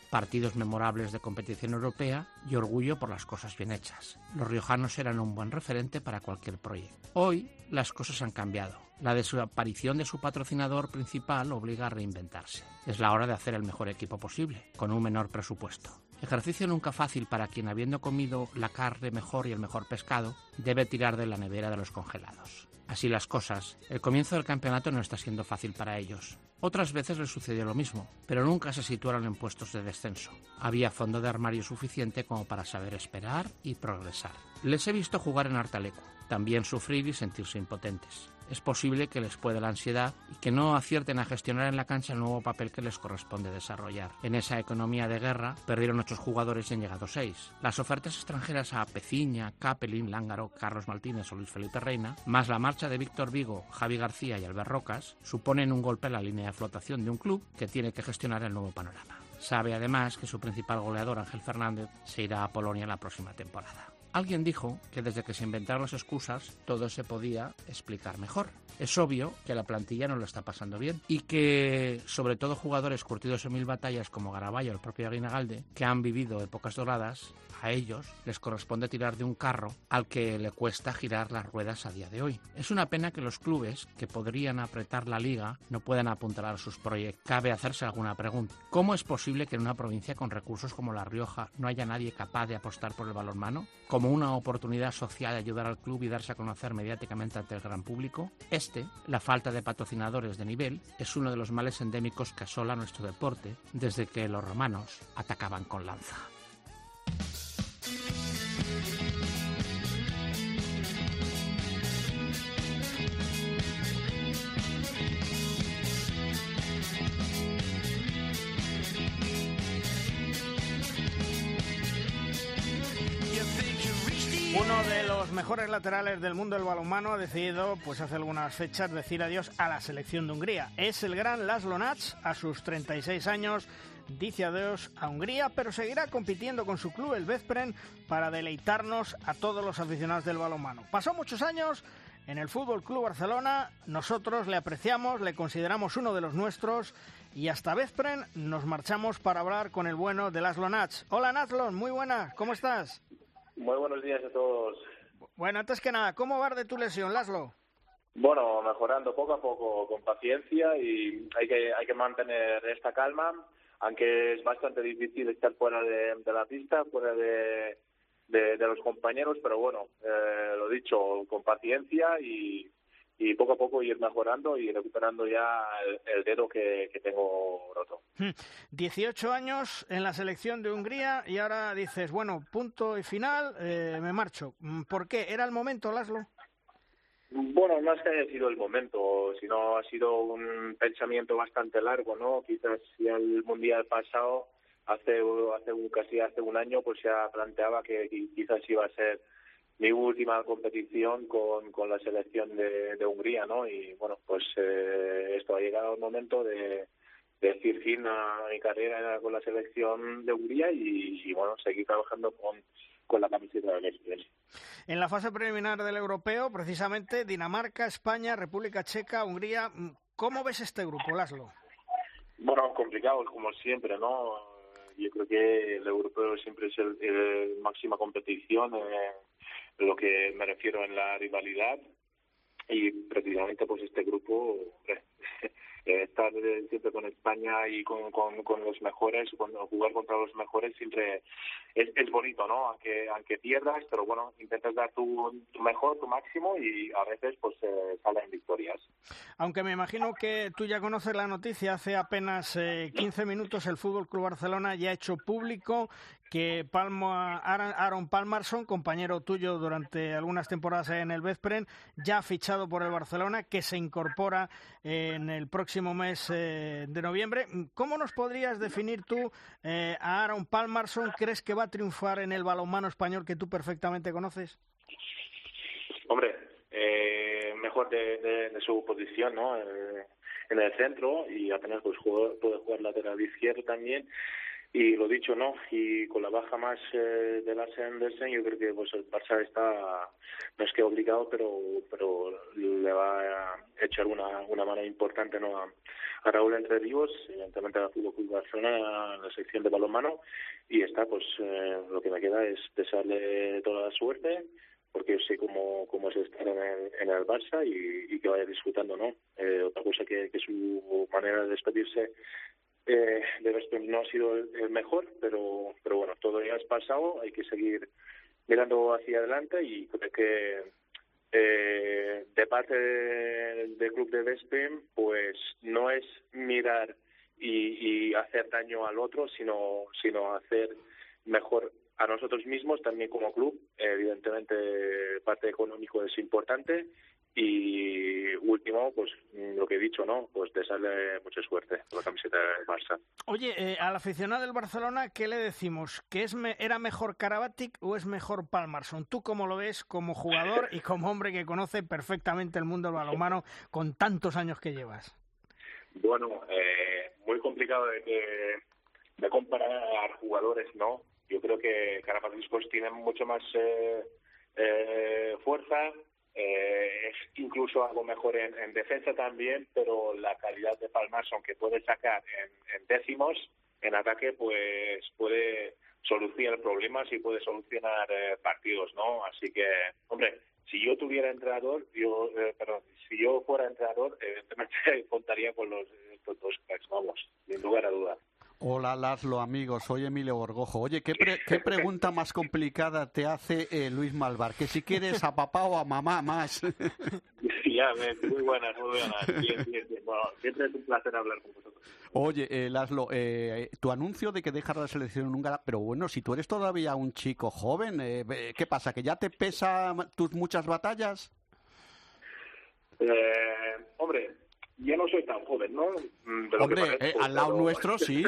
partidos memorables de competición europea y orgullo por las cosas bien hechas. Los riojanos eran un buen referente para cualquier proyecto. Hoy las cosas han cambiado. La desaparición de su patrocinador principal obliga a reinventarse. Es la hora de hacer el mejor equipo posible, con un menor presupuesto. Ejercicio nunca fácil para quien, habiendo comido la carne mejor y el mejor pescado, debe tirar de la nevera de los congelados. Así las cosas, el comienzo del campeonato no está siendo fácil para ellos. Otras veces les sucedió lo mismo, pero nunca se situaron en puestos de descenso. Había fondo de armario suficiente como para saber esperar y progresar. Les he visto jugar en Hartalecu, también sufrir y sentirse impotentes. Es posible que les pueda la ansiedad y que no acierten a gestionar en la cancha el nuevo papel que les corresponde desarrollar. En esa economía de guerra perdieron ocho jugadores y han llegado seis. Las ofertas extranjeras a Peciña, Capelin, Lángaro, Carlos Martínez o Luis Felipe Reina, más la marcha de Víctor Vigo, Javi García y Albert Rocas, suponen un golpe en la línea de flotación de un club que tiene que gestionar el nuevo panorama. Sabe además que su principal goleador, Ángel Fernández, se irá a Polonia la próxima temporada. Alguien dijo que desde que se inventaron las excusas todo se podía explicar mejor. Es obvio que la plantilla no lo está pasando bien y que, sobre todo jugadores curtidos en mil batallas como Garaballo o el propio Aguinagalde, que han vivido épocas doradas, a ellos les corresponde tirar de un carro al que le cuesta girar las ruedas a día de hoy. Es una pena que los clubes que podrían apretar la liga no puedan apuntalar sus proyectos. Cabe hacerse alguna pregunta. ¿Cómo es posible que en una provincia con recursos como La Rioja no haya nadie capaz de apostar por el balonmano como una oportunidad social de ayudar al club y darse a conocer mediáticamente ante el gran público? Este, la falta de patrocinadores de nivel, es uno de los males endémicos que asola nuestro deporte desde que los romanos atacaban con lanza. Uno de los mejores laterales del mundo del balonmano ha decidido, pues hace algunas fechas, decir adiós a la selección de Hungría. Es el gran Laszlo Nats, a sus treinta y seis años, dice adiós a Hungría, pero seguirá compitiendo con su club, el Veszprém, para deleitarnos a todos los aficionados del balonmano. Pasó muchos años en el Fútbol Club Barcelona, nosotros le apreciamos, le consideramos uno de los nuestros, y hasta Veszprém nos marchamos para hablar con el bueno de Laszlo Nats. Hola Laszlo, muy buenas, ¿cómo estás? Muy buenos días a todos. Bueno, antes que nada, ¿cómo vas de tu lesión, Laszlo? Bueno, mejorando poco a poco, con paciencia, y hay que hay que mantener esta calma, aunque es bastante difícil estar fuera de, de la pista, fuera de, de, de los compañeros, pero bueno, eh, lo dicho, con paciencia y, y poco a poco ir mejorando y recuperando ya el, el dedo que, que tengo roto. dieciocho años en la selección de Hungría y ahora dices, bueno, punto y final, eh, me marcho. ¿Por qué? ¿Era el momento, Laszlo? Bueno, no es que haya sido el momento, sino ha sido un pensamiento bastante largo, ¿no? Quizás ya el Mundial pasado, hace, hace un, casi hace un año, pues ya planteaba que quizás iba a ser mi última competición con, con la selección de, de Hungría, ¿no? Y bueno, pues eh, esto ha llegado el momento de, de decir fin a mi carrera con la selección de Hungría y, y bueno, seguir trabajando con, con la camiseta del Veszprém. En la fase preliminar del europeo, precisamente, Dinamarca, España, República Checa, Hungría. ¿Cómo ves este grupo, Laszlo? Bueno, complicado, como siempre, ¿no? Yo creo que el europeo siempre es el, el máxima competición, eh, lo que me refiero en la rivalidad, y precisamente pues este grupo, eh, estar siempre con España y con, con, con los mejores, cuando jugar contra los mejores siempre es, es bonito, ¿no? Aunque aunque pierdas, pero bueno, intentas dar tu, tu mejor, tu máximo, y a veces pues eh, salen victorias. Aunque me imagino que tú ya conoces la noticia, hace apenas eh, quince minutos el Fútbol Club Barcelona ya ha hecho público que Palma, Aaron Palmarsson, compañero tuyo durante algunas temporadas en el Veszprém, ya ha fichado por el Barcelona, que se incorpora en el próximo mes eh, de noviembre. ¿Cómo nos podrías definir tú eh, a Aaron Palmarsson? ¿Crees que va a triunfar en el balonmano español que tú perfectamente conoces? Hombre, eh, mejor de, de, de su posición, ¿no? En, en el centro, y apenas pues jugó, puede jugar lateral izquierdo también. y lo dicho, ¿no? Y con la baja más eh, de Lars Andersen, yo creo que pues el Barça está, no es que obligado, pero pero le va a echar una, una mano importante, ¿no? A, a Raúl Entre Ríos, evidentemente a Fútbol Club Barcelona, a la sección de balonmano, y está, pues eh, lo que me queda es desearle toda la suerte, porque yo sé cómo, cómo es estar en el, en el Barça y, y que vaya disfrutando, ¿no? Eh, otra cosa que, que su manera de despedirse Eh, de Veszprém no ha sido el, el mejor, pero pero bueno, todo ya es pasado, hay que seguir mirando hacia adelante y creo que eh, de parte del de club de Veszprém, pues no es mirar y, y hacer daño al otro, sino sino hacer mejor a nosotros mismos también como club. Evidentemente, parte económico es importante. Y último, pues lo que he dicho, ¿no? Pues desearle mucha suerte con la camiseta del Barça. Oye, eh, al aficionado del Barcelona, ¿qué le decimos? ¿Que es me era mejor Karabatic o es mejor Pálmarsson? ¿Tú cómo lo ves como jugador y como hombre que conoce perfectamente el mundo del balonmano con tantos años que llevas? Bueno, eh, muy complicado de, de, de comparar jugadores, ¿no? Yo creo que Karabatic pues tiene mucho más eh, eh, fuerza. Eh, es incluso algo mejor en, en defensa también, pero la calidad de Pálmarsson que puede sacar en, en décimos en ataque, pues puede solucionar problemas y puede solucionar eh, partidos, ¿no? Así que, hombre, si yo tuviera entrenador, yo, eh, perdón, si yo fuera entrenador, evidentemente contaría con los estos dos cracks, vamos, sin lugar a dudas. Hola, Laszlo, amigos. Soy Emilio Borgojo. Oye, ¿qué, pre qué pregunta más complicada te hace eh, Luis Malvar? Que si quieres a papá o a mamá más. Ya, muy buenas, muy buenas. Bien, bien, bien. Bueno, siempre es un placer hablar con vosotros. Oye, eh, Laszlo, eh, tu anuncio de que dejas la selección húngara, pero bueno, si tú eres todavía un chico joven, eh, ¿qué pasa? ¿Que ya te pesa tus muchas batallas? Eh, hombre... Ya no soy tan joven, ¿no? De lo Hombre, que parezco, eh, al lado pero... nuestro sí.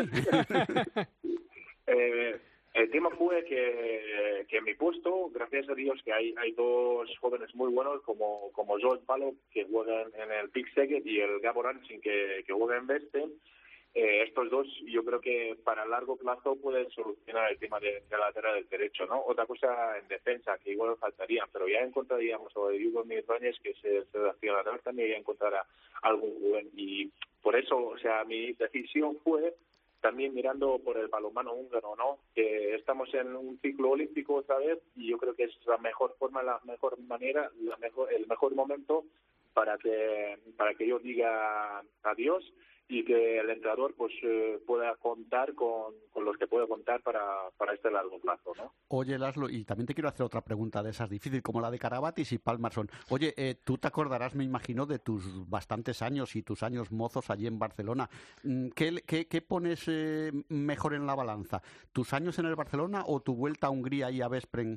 eh, el tema fue que, que en mi puesto, gracias a Dios, que hay hay dos jóvenes muy buenos como como Joel Palo, que juega en, en el Pick Szeged, y el Gabor Ansin, que, que juega en Veszprém. Eh, estos dos yo creo que para largo plazo pueden solucionar el tema de, de la lateral del derecho, ¿no? Otra cosa en defensa que igual faltaría, pero ya encontraríamos a Hugo Mirroñez, que es el seleccionador, también ya encontrará algún joven, y por eso, o sea, mi decisión fue también mirando por el balonmano húngaro, ¿no? Que estamos en un ciclo olímpico otra vez y yo creo que es la mejor forma, la mejor manera, la mejor, el mejor momento para que para que yo diga adiós y que el entrenador pues eh, pueda contar con, con los que pueda contar para, para este largo plazo, ¿no? Oye, Laszlo, y también te quiero hacer otra pregunta de esas difíciles, como la de Karabatic y Pálmarsson. Oye, eh, tú te acordarás, me imagino, de tus bastantes años y tus años mozos allí en Barcelona. ¿Qué, qué, qué pones eh, mejor en la balanza? ¿Tus años en el Barcelona o tu vuelta a Hungría y a Veszprém?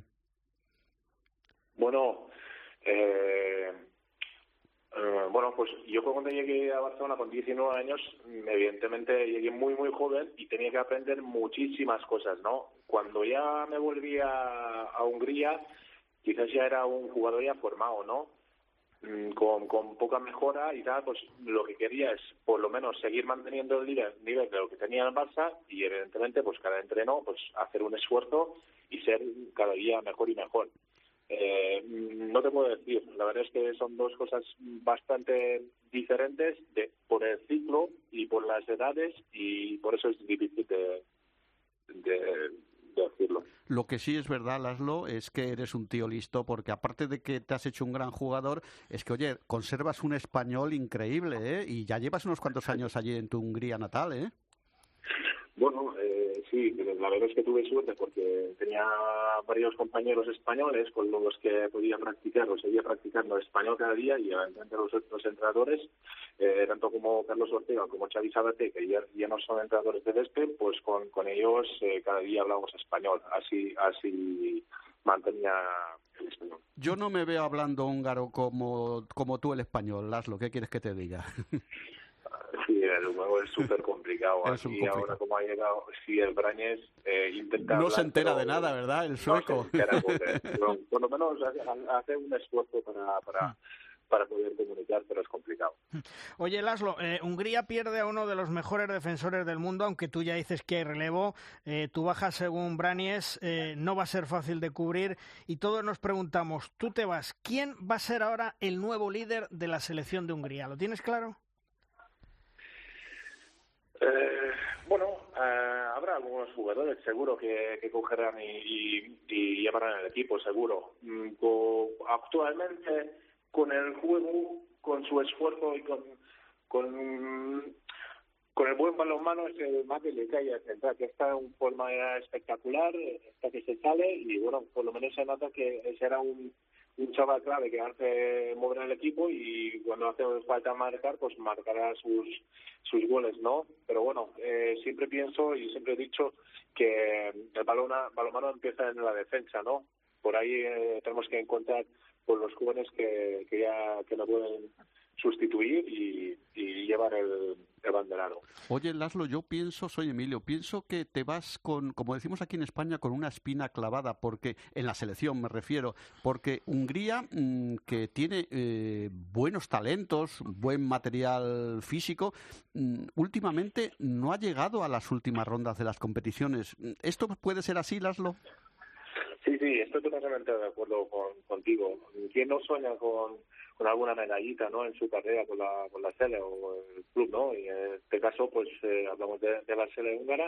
Bueno, eh... Uh, bueno, pues yo cuando llegué a Barcelona con diecinueve años, evidentemente llegué muy, muy joven y tenía que aprender muchísimas cosas, ¿no? Cuando ya me volví a, a Hungría, quizás ya era un jugador ya formado, ¿no? Mm, con, con poca mejora y tal, pues lo que quería es por lo menos seguir manteniendo el nivel, nivel de lo que tenía el Barça y evidentemente pues cada entreno pues hacer un esfuerzo y ser cada día mejor y mejor. Eh, no te puedo decir, la verdad es que son dos cosas bastante diferentes de, por el ciclo y por las edades y por eso es difícil de, de, de decirlo. Lo que sí es verdad, Laszlo, es que eres un tío listo porque aparte de que te has hecho un gran jugador, es que, oye, conservas un español increíble, ¿eh? Y ya llevas unos cuantos años allí en tu Hungría natal, ¿eh? Bueno, eh, sí, la verdad es que tuve suerte porque tenía varios compañeros españoles con los que podía practicar o seguía practicando español cada día y entre los otros entrenadores, eh, tanto como Carlos Ortega como Xavi Sabaté, que ya, ya no son entrenadores de Veszprém, pues con, con ellos eh, cada día hablábamos español, así así mantenía el español. Yo no me veo hablando húngaro como, como tú el español, Laszlo, ¿qué quieres que te diga? Sí, el juego es súper complicado. Y ahora como ha llegado, sí, el Brañes eh, intenta... No hablar, se entera pero, de nada, ¿verdad? El sueco. No se entera, porque, pero, por lo menos hace, hace un esfuerzo para, para, para poder comunicar, pero es complicado. Oye, Laszlo, eh, Hungría pierde a uno de los mejores defensores del mundo, aunque tú ya dices que hay relevo. Eh, tu baja, según Branies, eh, no va a ser fácil de cubrir y todos nos preguntamos, tú te vas, ¿quién va a ser ahora el nuevo líder de la selección de Hungría? ¿Lo tienes claro? Eh, bueno, eh, habrá algunos jugadores seguro que, que cogerán y, y, y llevarán el equipo, seguro. Mm, co, actualmente, con el juego, con su esfuerzo y con, con, con el buen balonmano, es el más que le cae a central, que está en forma espectacular, hasta que se sale, y bueno, por lo menos se nota que será un un chaval clave que hace mover el equipo y cuando hace falta marcar, pues marcará sus sus goles, ¿no? Pero bueno, eh, siempre pienso y siempre he dicho que el balona, balonmano empieza en la defensa, ¿no? Por ahí eh, tenemos que encontrar por los jóvenes que, que ya que lo pueden sustituir y, y llevar el, el banderado. Oye, Laszlo, yo pienso, soy Emilio, pienso que te vas con, como decimos aquí en España, con una espina clavada, porque en la selección me refiero, porque Hungría, mmm, que tiene eh, buenos talentos, buen material físico, mmm, últimamente no ha llegado a las últimas rondas de las competiciones. ¿Esto puede ser así, Laszlo? Sí, sí, estoy totalmente de acuerdo con, contigo. ¿Quién no sueña con, con alguna medallita, ¿no?, en su carrera con la con la Sele o el club, ¿no? Y en este caso, pues eh, hablamos de, de la Sele húngara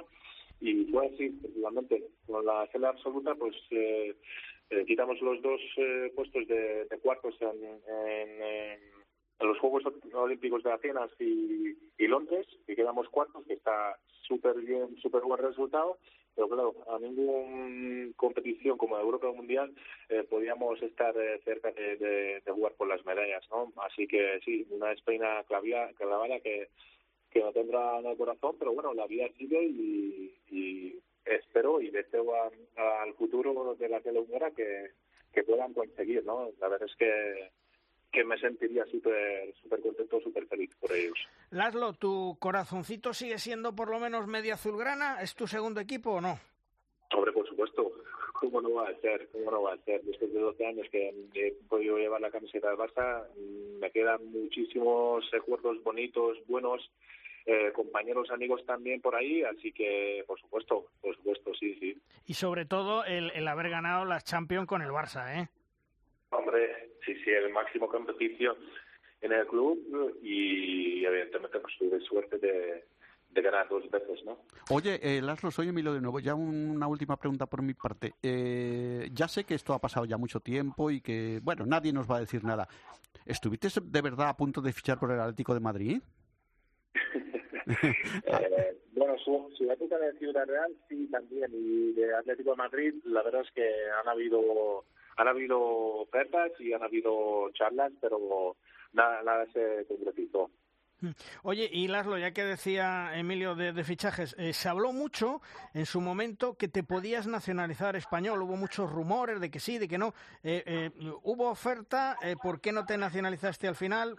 y fue así, precisamente. Con la Sele absoluta, pues eh, eh, quitamos los dos eh, puestos de, de cuartos en, en, en, en los Juegos Olímpicos de Atenas y, y Londres, y quedamos cuartos, que está súper bien, súper buen resultado. Pero claro, a ninguna competición como la Europa Mundial eh, podíamos estar eh, cerca de, de, de jugar por las medallas, ¿no? Así que sí, una espina clavada, clavada que, que no tendrá en el corazón, pero bueno, la vida sigue y, y espero y deseo a, al futuro de la teleunidad que, que puedan conseguir, ¿no? La verdad es que que me sentiría súper súper contento, súper feliz por ellos. Laszlo, ¿tu corazoncito sigue siendo por lo menos media azulgrana? ¿Es tu segundo equipo o no? Hombre, por supuesto. ¿Cómo no va a ser? ¿Cómo no va a ser? Después de doce años que he podido llevar la camiseta del Barça, me quedan muchísimos recuerdos bonitos, buenos, eh, compañeros, amigos también por ahí, así que, por supuesto, por supuesto, sí, sí. Y sobre todo el, el haber ganado las Champions con el Barça, ¿eh? Hombre, sí, sí, el máximo competición en el club y evidentemente pues tuve suerte de, de ganar dos veces, ¿no? Oye, eh, Laszlo, soy Emilio de nuevo. Ya una última pregunta por mi parte. Eh, ya sé que esto ha pasado ya mucho tiempo y que, bueno, nadie nos va a decir nada. ¿Estuviste de verdad a punto de fichar por el Atlético de Madrid? eh, bueno, su, su época de Ciudad Real sí también, y de Atlético de Madrid la verdad es que han habido han habido ofertas y han habido charlas, pero nada, nada se concretizó. Oye, y Laszlo, ya que decía Emilio de, de fichajes, eh, se habló mucho en su momento que te podías nacionalizar español, hubo muchos rumores de que sí, de que no. Eh, eh, ¿Hubo oferta? Eh, ¿Por qué no te nacionalizaste al final?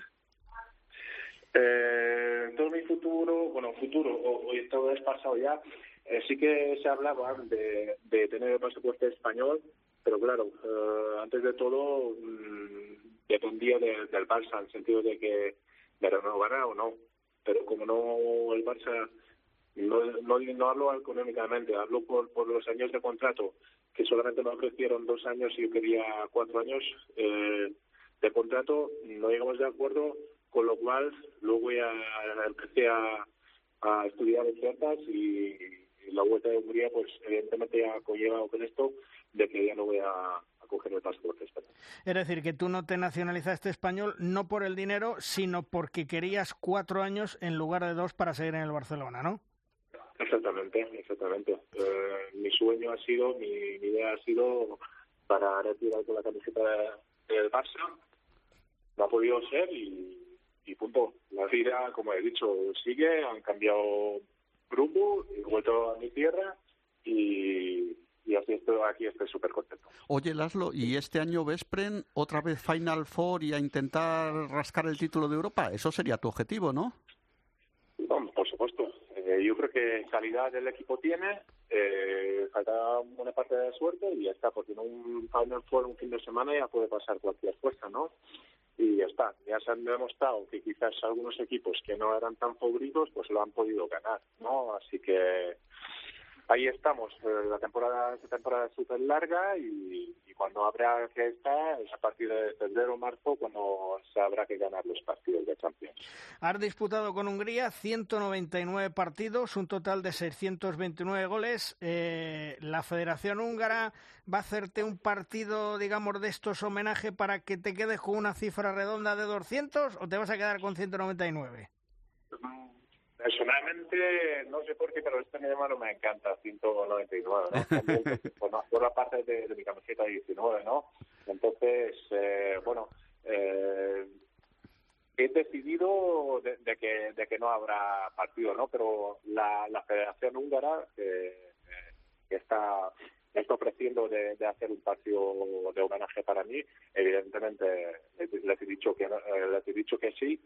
Eh, todo mi futuro, bueno, futuro, hoy todo es pasado ya, eh, sí que se hablaba de, de tener el pasaporte español, pero claro, eh, antes de todo mmm, dependía de, del Barça, en el sentido de que me renovará o no, pero como no, el Barça, no, no, no hablo económicamente, hablo por, por los años de contrato, que solamente me ofrecieron dos años y yo quería cuatro años eh, de contrato, no llegamos de acuerdo, con lo cual luego ya empecé a, a estudiar ofertas y, y la vuelta de Hungría pues evidentemente ha conllevado con esto de que ya no voy a, a coger el pasaporte español. Es decir, que tú no te nacionalizaste español no por el dinero, sino porque querías cuatro años en lugar de dos para seguir en el Barcelona, ¿no? Exactamente, exactamente. Eh, mi sueño ha sido, mi, mi idea ha sido para retirar con la camiseta del Barça. No ha podido ser y y punto. La vida, como he dicho, sigue, han cambiado rumbo, he vuelto a mi tierra y, y así estoy, aquí estoy súper contento. Oye, Laszlo, ¿y este año Veszprém otra vez Final Four y a intentar rascar el título de Europa? Eso sería tu objetivo, ¿no? No, por supuesto. Eh, yo creo que calidad el equipo tiene, eh, falta una parte de suerte y ya está, porque en un Final Four un fin de semana ya puede pasar cualquier cosa, ¿no? y ya está. Ya se han demostrado que quizás algunos equipos que no eran tan favoritos pues lo han podido ganar, ¿no? Así que ahí estamos. La temporada esta temporada es súper larga y, y cuando habrá que estar es a partir de febrero o marzo cuando se habrá que ganar los partidos de Champions. Has disputado con Hungría ciento noventa y nueve partidos, un total de seiscientos veintinueve goles. Eh, la Federación Húngara va a hacerte un partido, digamos, de estos homenaje para que te quedes con una cifra redonda de doscientos o te vas a quedar con ciento noventa y nueve. Personalmente, no sé por qué, pero este número me encanta, ciento noventa y nueve, ¿no? También por, por la parte de, de mi camiseta diecinueve, ¿no? Entonces, eh, bueno, eh, he decidido de, de que de que no habrá partido, ¿no? Pero la, la Federación Húngara eh, que está, está ofreciendo de, de hacer un partido de homenaje para mí, evidentemente les, les he dicho que eh, les he dicho que sí.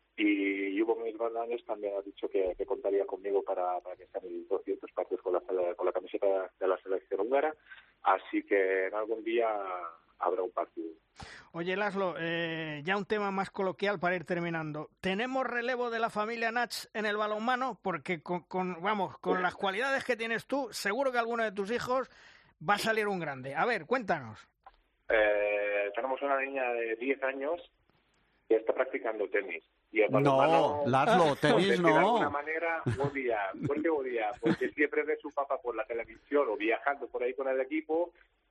Y Hugo Miguel Fernández también ha dicho que, que contaría conmigo para, para que sean mis doscientos partidos con la, con la camiseta de la selección húngara, así que en algún día habrá un partido. Oye, Laszlo, eh, ya un tema más coloquial para ir terminando. ¿Tenemos relevo de la familia Nach en el balonmano? Porque con, con vamos, con las cualidades que tienes tú, seguro que alguno de tus hijos va a salir un grande. A ver, cuéntanos. Eh, tenemos una niña de diez años que está practicando tenis. Y el no, Laszlo, tenis no. De alguna manera odia. ¿Por qué odia? Porque siempre ve a su papá por la televisión o viajando por ahí con el equipo,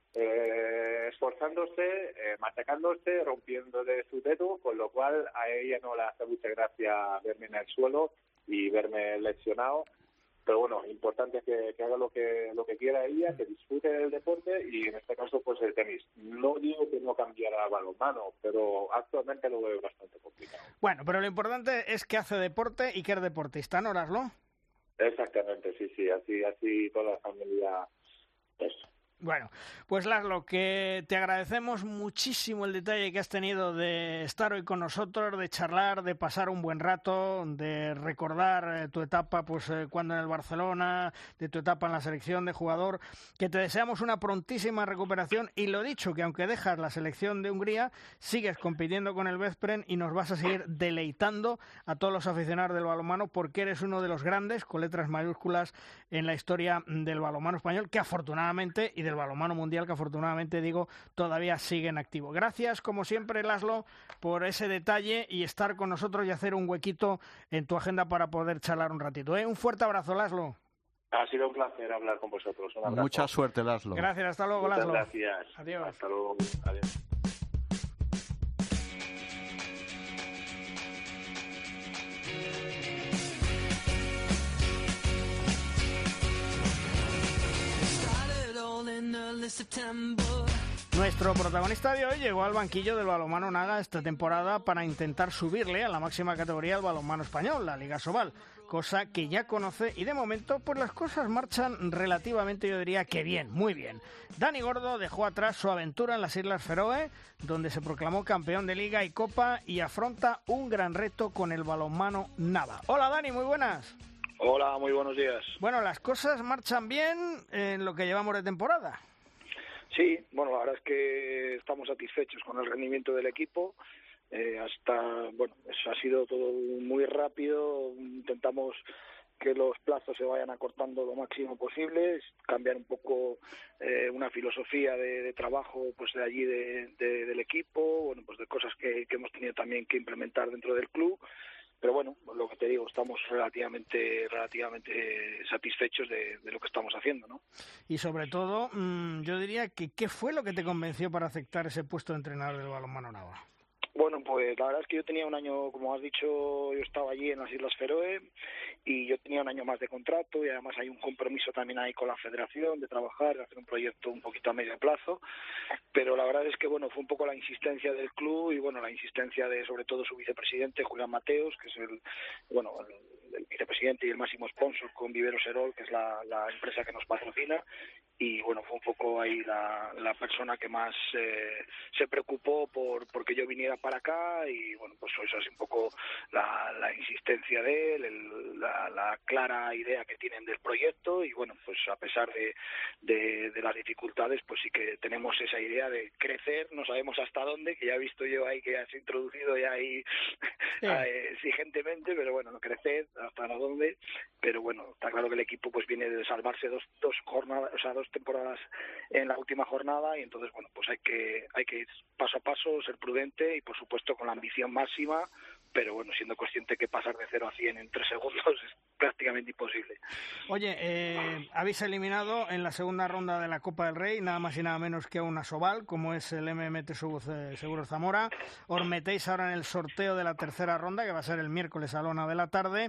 eh, esforzándose, eh, machacándose, rompiendo de su dedo, con lo cual a ella no le hace mucha gracia verme en el suelo y verme lesionado. Pero bueno, importante que, que haga lo que lo que quiera ella, que disfrute del deporte y en este caso pues el tenis. No digo que no cambiará a balonmano, pero actualmente lo veo bastante complicado. Bueno, pero lo importante es que hace deporte y que es deportista, ¿no, Laszlo? Exactamente, sí, sí, así así toda la familia es. Bueno, pues Laszlo, que te agradecemos muchísimo el detalle que has tenido de estar hoy con nosotros, de charlar, de pasar un buen rato, de recordar eh, tu etapa pues eh, cuando en el Barcelona, de tu etapa en la selección de jugador, que te deseamos una prontísima recuperación y lo dicho, que aunque dejas la selección de Hungría, sigues compitiendo con el Veszprém y nos vas a seguir deleitando a todos los aficionados del balonmano porque eres uno de los grandes, con letras mayúsculas, en la historia del balonmano español, que afortunadamente, y de el balonmano mundial, que afortunadamente, digo, todavía sigue en activo. Gracias, como siempre, Laszlo, por ese detalle y estar con nosotros y hacer un huequito en tu agenda para poder charlar un ratito. ¿eh? Un fuerte abrazo, Laszlo. Ha sido un placer hablar con vosotros. Un abrazo. Mucha suerte, Laszlo. Gracias, hasta luego, Muchas Laszlo. Gracias. Adiós. Hasta luego. Adiós. Nuestro protagonista de hoy llegó al banquillo del balonmano Naga esta temporada para intentar subirle a la máxima categoría del balonmano español, la Liga Sobal, cosa que ya conoce y de momento pues las cosas marchan relativamente, yo diría que bien, muy bien. Dani Gordo dejó atrás su aventura en las Islas Feroe, donde se proclamó campeón de Liga y Copa y afronta un gran reto con el balonmano Nava. Hola Dani, muy buenas. Hola, muy buenos días. Bueno, las cosas marchan bien en lo que llevamos de temporada. Sí, bueno, la verdad es que estamos satisfechos con el rendimiento del equipo. Eh, hasta, bueno, eso ha sido todo muy rápido. Intentamos que los plazos se vayan acortando lo máximo posible, cambiar un poco eh, una filosofía de, de trabajo pues de allí de, de, del equipo, bueno, pues de cosas que, que hemos tenido también que implementar dentro del club. Pero bueno, lo que te digo, estamos relativamente relativamente satisfechos de, de lo que estamos haciendo, ¿no? Y sobre todo, mmm, yo diría que ¿qué fue lo que te convenció para aceptar ese puesto de entrenador del balonmano Nava? Bueno, pues la verdad es que yo tenía un año, como has dicho, yo estaba allí en las Islas Feroe y yo tenía un año más de contrato y además hay un compromiso también ahí con la federación de trabajar, de hacer un proyecto un poquito a medio plazo, pero la verdad es que bueno, fue un poco la insistencia del club y bueno, la insistencia de sobre todo su vicepresidente, Julián Mateos, que es el, bueno, el, el vicepresidente y el máximo sponsor con Vivero Serol, que es la, la empresa que nos patrocina, y bueno, fue un poco ahí la, la persona que más eh, se preocupó por porque yo viniera para acá, y bueno, pues eso es un poco la, la insistencia de él, el, la, la clara idea que tienen del proyecto, y bueno, pues a pesar de, de, de las dificultades, pues sí que tenemos esa idea de crecer, no sabemos hasta dónde, que ya he visto yo ahí que has introducido ya ahí sí. exigentemente, pero bueno, crecer hasta dónde, pero bueno, está claro que el equipo pues viene de salvarse dos, dos jornadas, o sea, dos temporadas en la última jornada, y entonces bueno, pues hay que hay que ir paso a paso, ser prudente y por supuesto con la ambición máxima, pero bueno, siendo consciente que pasar de cero a cien en tres segundos es prácticamente imposible. Oye, eh, habéis eliminado en la segunda ronda de la Copa del Rey nada más y nada menos que a una Asobal, como es el M M T Seguros Zamora. Os metéis ahora en el sorteo de la tercera ronda, que va a ser el miércoles a la una de la tarde.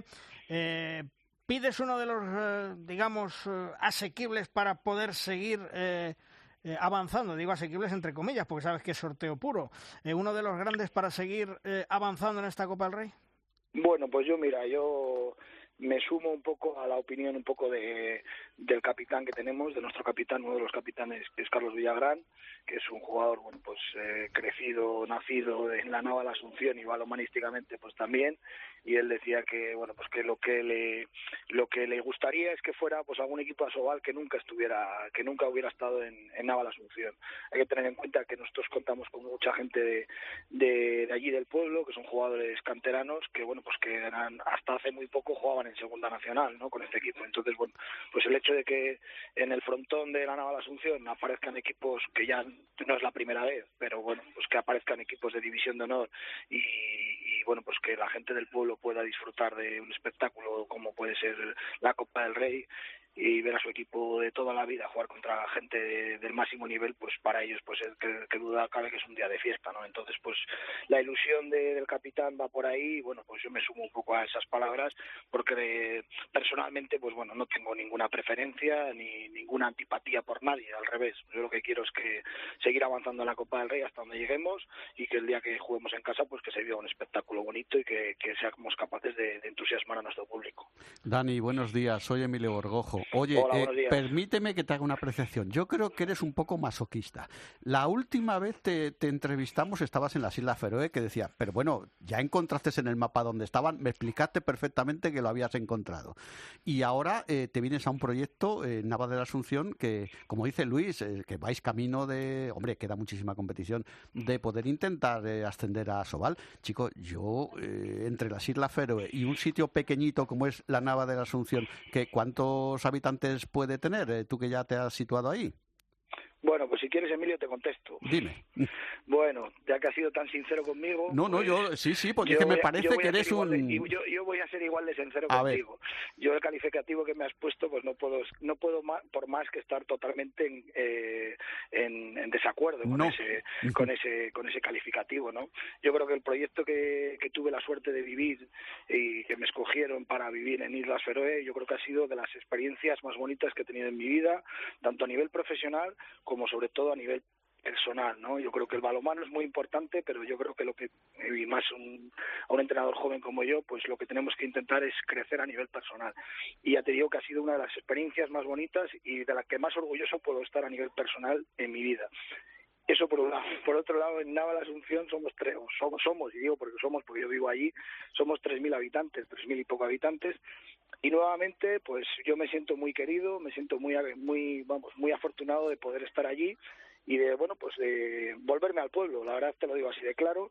Eh, ¿Pides uno de los, eh, digamos, eh, asequibles para poder seguir eh, eh, avanzando? Digo asequibles entre comillas, porque sabes que es sorteo puro. Eh, ¿Uno de los grandes para seguir eh, avanzando en esta Copa del Rey? Bueno, pues yo, mira, yo me sumo un poco a la opinión un poco de del capitán que tenemos, de nuestro capitán, uno de los capitanes, que es Carlos Villagrán, que es un jugador, bueno, pues eh, crecido, nacido en la Nava de la Asunción y balomanísticamente pues también, y él decía que, bueno, pues que lo que le lo que le gustaría es que fuera pues algún equipo asobal que nunca estuviera, que nunca hubiera estado en, en Nava de la Asunción. Hay que tener en cuenta que nosotros contamos con mucha gente de, de, de allí del pueblo, que son jugadores canteranos, que bueno, pues que eran, hasta hace muy poco jugaban en Segunda Nacional, ¿no?, con este equipo. Entonces, bueno, pues el hecho de que en el frontón de la Nava de la Asunción aparezcan equipos que ya no es la primera vez, pero bueno, pues que aparezcan equipos de división de honor y, y bueno, pues que la gente del pueblo pueda disfrutar de un espectáculo como puede ser la Copa del Rey y ver a su equipo de toda la vida jugar contra gente de, del máximo nivel, pues para ellos pues es que, que duda cabe que es un día de fiesta, ¿no? Entonces pues la ilusión de, del capitán va por ahí, y bueno, pues yo me sumo un poco a esas palabras, porque de, personalmente pues bueno, no tengo ninguna preferencia ni ninguna antipatía por nadie, al revés. Yo lo que quiero es que seguir avanzando en la Copa del Rey hasta donde lleguemos, y que el día que juguemos en casa pues que se viva un espectáculo bonito y que, que seamos capaces de, de entusiasmar a nuestro público. Dani, buenos días, soy Emilio Borgojo. Oye, Hola, eh, permíteme que te haga una apreciación. Yo creo que eres un poco masoquista. La última vez te, te entrevistamos, estabas en las Islas Feroe, que decía, pero bueno, ya encontraste en el mapa donde estaban, me explicaste perfectamente que lo habías encontrado. Y ahora eh, te vienes a un proyecto en eh, Nava de la Asunción que, como dice Luis, eh, que vais camino de, hombre, queda muchísima competición, de poder intentar eh, ascender a Asobal. Chico, yo, eh, entre las Islas Feroe y un sitio pequeñito como es la Nava de la Asunción, que ¿cuántos habitantes puede tener, eh, tú que ya te has situado ahí? Bueno, pues si quieres, Emilio, te contesto. Dime. Bueno, ya que has sido tan sincero conmigo... No, no, pues, yo sí, sí, porque es que me parece que eres un... De, yo, yo voy a ser igual de sincero a contigo. Ver. Yo el calificativo que me has puesto, pues no puedo no puedo más, por más que estar totalmente en, eh, en, en desacuerdo con, no. ese, con, ese, con ese calificativo, ¿no? Yo creo que el proyecto que, que tuve la suerte de vivir y que me escogieron para vivir en Islas Feroe, yo creo que ha sido de las experiencias más bonitas que he tenido en mi vida, tanto a nivel profesional como sobre todo a nivel personal, ¿no? Yo creo que el balonmano es muy importante, pero yo creo que lo que, y más un, a un entrenador joven como yo, pues lo que tenemos que intentar es crecer a nivel personal. Y ya te digo que ha sido una de las experiencias más bonitas y de la que más orgulloso puedo estar a nivel personal en mi vida. Eso por un lado. Por otro lado, en Nava de la Asunción somos tres, somos, somos, y digo porque somos, porque yo vivo allí, somos tres mil habitantes, tres mil y poco habitantes, y nuevamente, pues yo me siento muy querido, me siento muy, muy, vamos, muy afortunado de poder estar allí y de, bueno, pues de volverme al pueblo. La verdad te lo digo así de claro,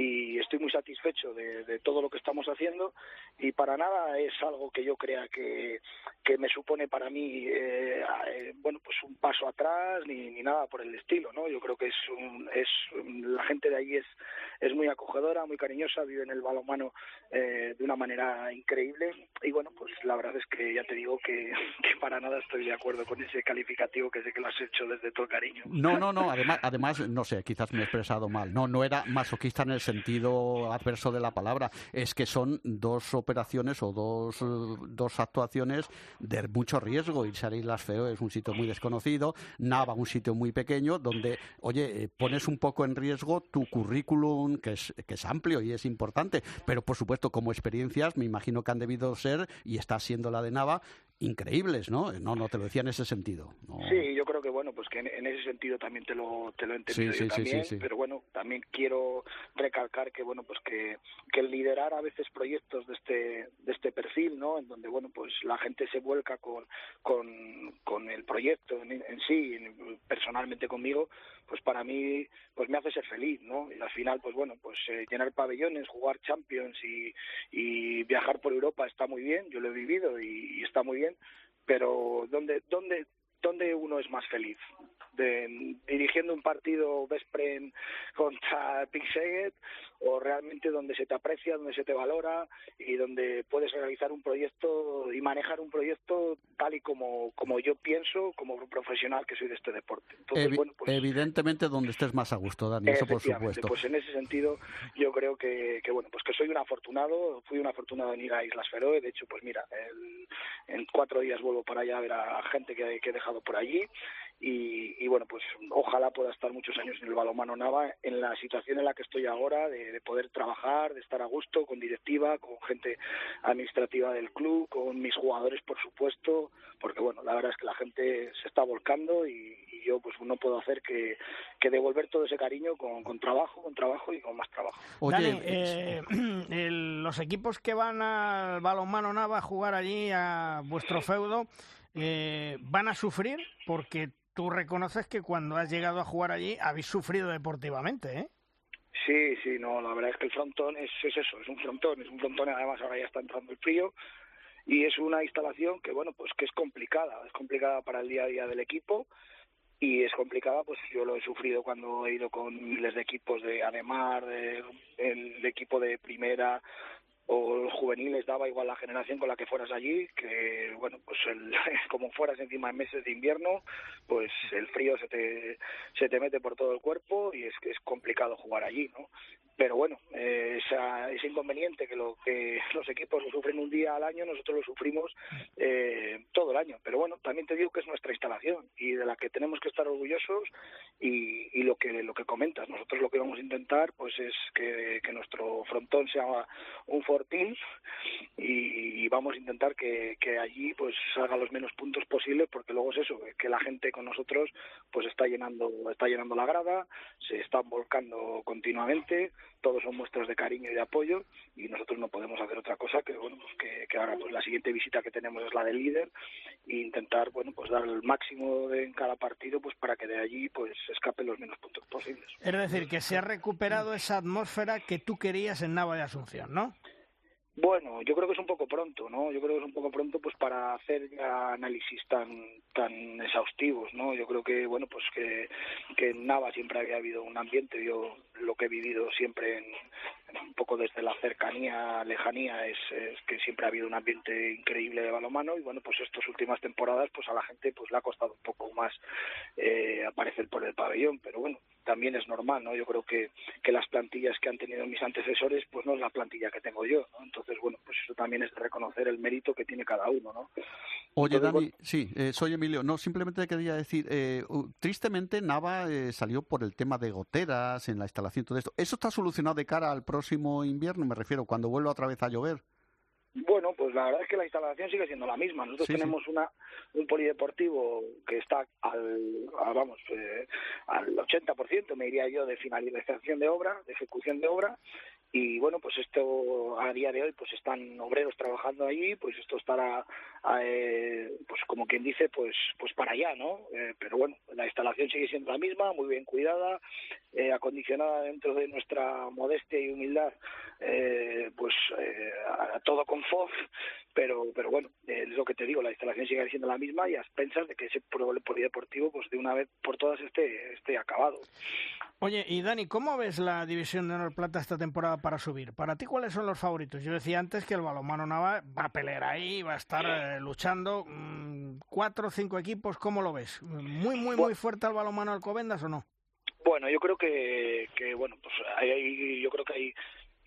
y estoy muy satisfecho de, de todo lo que estamos haciendo, y para nada es algo que yo crea que, que me supone para mí, eh, eh, bueno, pues un paso atrás ni, ni nada por el estilo, ¿no? Yo creo que es un, es la gente de allí es es muy acogedora, muy cariñosa, vive en el balonmano eh, de una manera increíble, y bueno, pues la verdad es que ya te digo que, que para nada estoy de acuerdo con ese calificativo, que sé que lo has hecho desde todo el cariño. No, no, no, además, además, no sé, quizás me he expresado mal, no, no era masoquista en el sentido adverso de la palabra, es que son dos operaciones o dos, dos actuaciones de mucho riesgo. Irse a Islas Feroe es un sitio muy desconocido, Nava un sitio muy pequeño, donde, oye, eh, pones un poco en riesgo tu currículum, que es, que es amplio y es importante, pero por supuesto como experiencias me imagino que han debido ser, y está siendo la de Nava, increíbles, ¿no? No, no te lo decía en ese sentido. No. Sí, yo creo que bueno, pues que en, en ese sentido también te lo te lo he entendido sí, yo sí, también, sí, sí, sí. Pero bueno, también quiero recalcar que bueno, pues que, que el liderar a veces proyectos de este de este perfil, ¿no? En donde bueno, pues la gente se vuelca con con, con el proyecto en, en sí, en, personalmente conmigo, pues para mí pues me hace ser feliz, ¿no? Y al final pues bueno, pues eh, llenar pabellones, jugar Champions y, y viajar por Europa está muy bien, yo lo he vivido y, y está muy bien, pero ¿dónde dónde dónde uno es más feliz? De, dirigiendo un partido Veszprém contra Pixeget, o realmente donde se te aprecia, donde se te valora y donde puedes realizar un proyecto y manejar un proyecto tal y como, como yo pienso, como profesional que soy de este deporte. Entonces, Evi- bueno, pues, evidentemente donde estés más a gusto, Dani, eso por supuesto. pues en ese sentido yo creo que, que bueno, pues que soy un afortunado, fui un afortunado en ir a Islas Feroe. De hecho, pues mira, el, en cuatro días vuelvo para allá a ver a gente que, que he dejado por allí. Y, y bueno, pues ojalá pueda estar muchos años en el balonmano Nava en la situación en la que estoy ahora, de, de poder trabajar, de estar a gusto con directiva, con gente administrativa del club, con mis jugadores, por supuesto, porque bueno, la verdad es que la gente se está volcando y, y yo pues no puedo hacer que, que devolver todo ese cariño con, con trabajo, con trabajo y con más trabajo. Oye, Dani, eh, el, los equipos que van al balonmano Nava a jugar allí a vuestro feudo, eh, ¿van a sufrir? Porque tú reconoces que cuando has llegado a jugar allí habéis sufrido deportivamente, ¿eh? Sí, sí, no, la verdad es que el frontón es, es eso, es un frontón, es un frontón, además ahora ya está entrando el frío y es una instalación que, bueno, pues que es complicada, es complicada para el día a día del equipo y es complicada, pues yo lo he sufrido cuando he ido con miles de equipos de Ademar, de, el equipo de primera o los juveniles, daba igual la generación con la que fueras allí, que bueno, pues el, como fueras encima en meses de invierno, pues el frío se te se te mete por todo el cuerpo y es que es complicado jugar allí, ¿no? Pero bueno, eh, esa, ese inconveniente que lo que los equipos lo sufren un día al año, nosotros lo sufrimos eh, todo el año. Pero bueno, también te digo que es nuestra instalación y de la que tenemos que estar orgullosos y, y lo que lo que comentas. Nosotros lo que vamos a intentar pues es que, que nuestro frontón sea un fortín y, y vamos a intentar que, que allí pues salga los menos puntos posibles, porque luego es eso, que la gente con nosotros pues está llenando está llenando la grada, se están volcando continuamente, todos son muestras de cariño y de apoyo y nosotros no podemos hacer otra cosa que bueno pues que, que ahora pues la siguiente visita que tenemos es la del líder e intentar bueno pues dar el máximo de, en cada partido pues para que de allí pues escapen los menos puntos posibles. Es decir, que se ha recuperado esa atmósfera que tú querías en Nava de Asunción, ¿no? Bueno, yo creo que es un poco pronto, ¿no? Yo creo que es un poco pronto pues para hacer ya análisis tan tan exhaustivos, ¿no? Yo creo que, bueno, pues que, que en Nava siempre había habido un ambiente, yo lo que he vivido siempre en, en un poco desde la cercanía, lejanía, es, es que siempre ha habido un ambiente increíble de balonmano y, bueno, pues estas últimas temporadas pues a la gente pues le ha costado un poco más eh, aparecer por el pabellón, pero bueno, también es normal, ¿no? Yo creo que, que las plantillas que han tenido mis antecesores pues no es la plantilla que tengo yo, ¿no? Entonces, bueno, pues eso también es de reconocer el mérito que tiene cada uno, ¿no? Oye, Entonces, Dani, bueno, sí, eh, soy Emilio. No, simplemente quería decir, eh, uh, tristemente Nava eh, salió por el tema de goteras en la instalación, todo esto. ¿Eso está solucionado de cara al próximo invierno? Me refiero, cuando vuelva otra vez a llover. Bueno, pues la verdad es que la instalación sigue siendo la misma. Nosotros Sí, tenemos sí. una un polideportivo que está al, a, vamos, eh, al ochenta por ciento, me diría yo, de finalización de obra, de ejecución de obra. Y bueno, pues esto a día de hoy pues están obreros trabajando allí, pues esto estará eh, pues como quien dice pues pues para allá, ¿no? Eh, pero bueno, la instalación sigue siendo la misma, muy bien cuidada, eh, acondicionada dentro de nuestra modestia y humildad, eh, pues eh, a todo confort, pero pero bueno, eh, es lo que te digo, la instalación sigue siendo la misma y a expensas de que ese polideportivo pues de una vez por todas esté esté acabado. Oye, y Dani, ¿cómo ves la división de honor plata esta temporada para subir? Para ti, ¿cuáles son los favoritos? Yo decía antes que el balonmano Nava va a pelear ahí, va a estar eh, luchando. Mm, ¿Cuatro o cinco equipos? ¿Cómo lo ves? ¿Muy, muy, muy fuerte el balonmano Alcobendas o no? Bueno, yo creo que, que bueno, pues hay, hay, yo creo que hay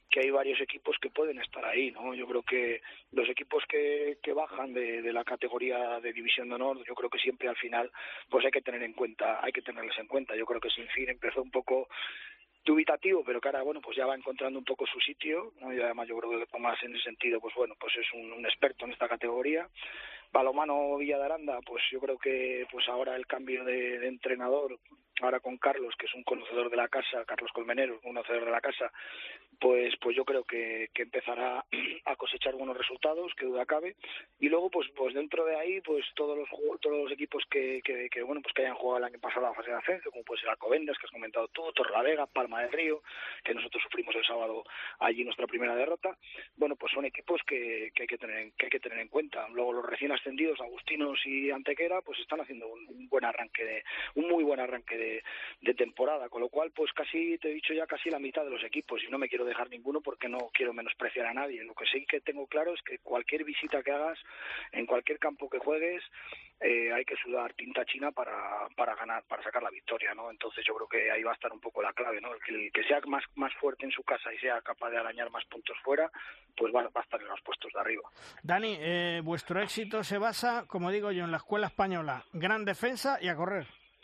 que hay varios equipos que pueden estar ahí, ¿no? Yo creo que los equipos que, que bajan de, de la categoría de División de Honor, yo creo que siempre al final pues hay que tener en cuenta, hay que tenerles en cuenta. Yo creo que Sinfín empezó un poco dubitativo, pero que ahora, bueno, pues ya va encontrando un poco su sitio, ¿no? Y además yo creo que Tomás en ese sentido, pues bueno, pues es un, un experto en esta categoría. Balonmano Villa de Aranda, pues yo creo que pues ahora el cambio de, de entrenador, ahora con Carlos, que es un conocedor de la casa, Carlos Colmenero, un conocedor de la casa, pues pues yo creo que, que empezará a cosechar buenos resultados, que duda cabe. Y luego pues pues dentro de ahí pues todos los todos los equipos que, que, que bueno pues que hayan jugado el año pasado la fase de ascenso, como puede ser Alcobendas, que has comentado tú, Torrelavega, Palma del Río, que nosotros sufrimos el sábado allí nuestra primera derrota. Bueno, pues son equipos que, que hay que tener que hay que tener en cuenta. Luego los recién ascendidos, Agustinos y Antequera, pues están haciendo un, un buen arranque de un muy buen arranque de, de temporada, con lo cual pues casi te he dicho ya casi la mitad de los equipos, y no me quiero dejar ninguno porque no quiero menospreciar a nadie. Lo que sí que tengo claro es que cualquier visita que hagas, en cualquier campo que juegues, eh, hay que sudar tinta china para, para ganar, para sacar la victoria, ¿no? Entonces yo creo que ahí va a estar un poco la clave, ¿no? El que, el que sea más, más fuerte en su casa y sea capaz de arañar más puntos fuera, pues va, va a estar en los puestos de arriba. Dani, eh, vuestro éxito se basa, como digo yo, en la escuela española, gran defensa y a correr.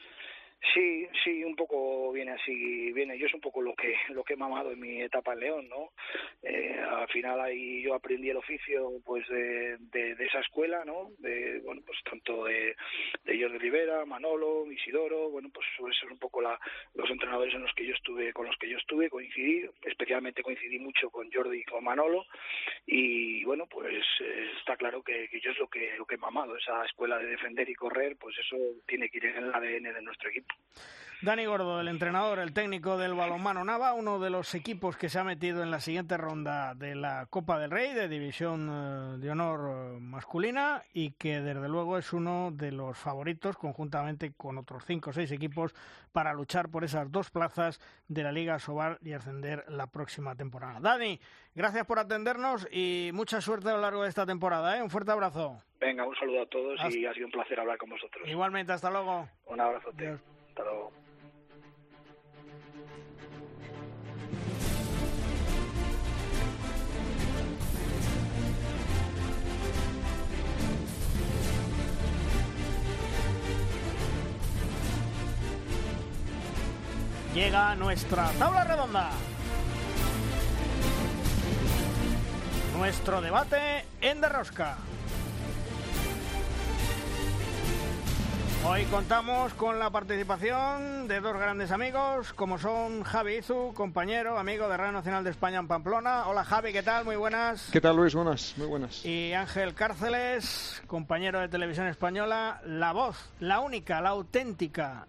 Sí, sí, un poco viene así, viene. Yo es un poco lo que lo que he mamado en mi etapa en León, ¿no? Eh, al final ahí yo aprendí el oficio, pues de, de, de esa escuela, ¿no? De bueno, pues tanto de, de Jordi Rivera, Manolo, Isidoro, bueno, pues eso es un poco la, los entrenadores en los que yo estuve, con los que yo estuve, coincidí, especialmente coincidí mucho con Jordi y con Manolo, y bueno, pues eh, está claro que, que yo es lo que lo que he mamado, esa escuela de defender y correr, pues eso tiene que ir en el A D N de nuestro equipo. Dani Gordo, el entrenador, el técnico del Balonmano Nava, uno de los equipos que se ha metido en la siguiente ronda de la Copa del Rey de División de Honor masculina, y que desde luego es uno de los favoritos conjuntamente con otros cinco o seis equipos para luchar por esas dos plazas de la Liga Sobal y ascender la próxima temporada. Dani, gracias por atendernos y mucha suerte a lo largo de esta temporada, ¿eh? Un fuerte abrazo. Venga, un saludo a todos. Hasta... y ha sido un placer hablar con vosotros. Igualmente, hasta luego. Un abrazote. Adiós. Hasta luego. Llega nuestra tabla redonda. Nuestro debate en Derrosca. Hoy contamos con la participación de dos grandes amigos, como son Javi Izu, compañero, amigo de Radio Nacional de España en Pamplona. Hola Javi, ¿qué tal? Muy buenas. ¿Qué tal, Luis? Buenas, muy buenas. Y Ángel Cárceles, compañero de Televisión Española, la voz, la única, la auténtica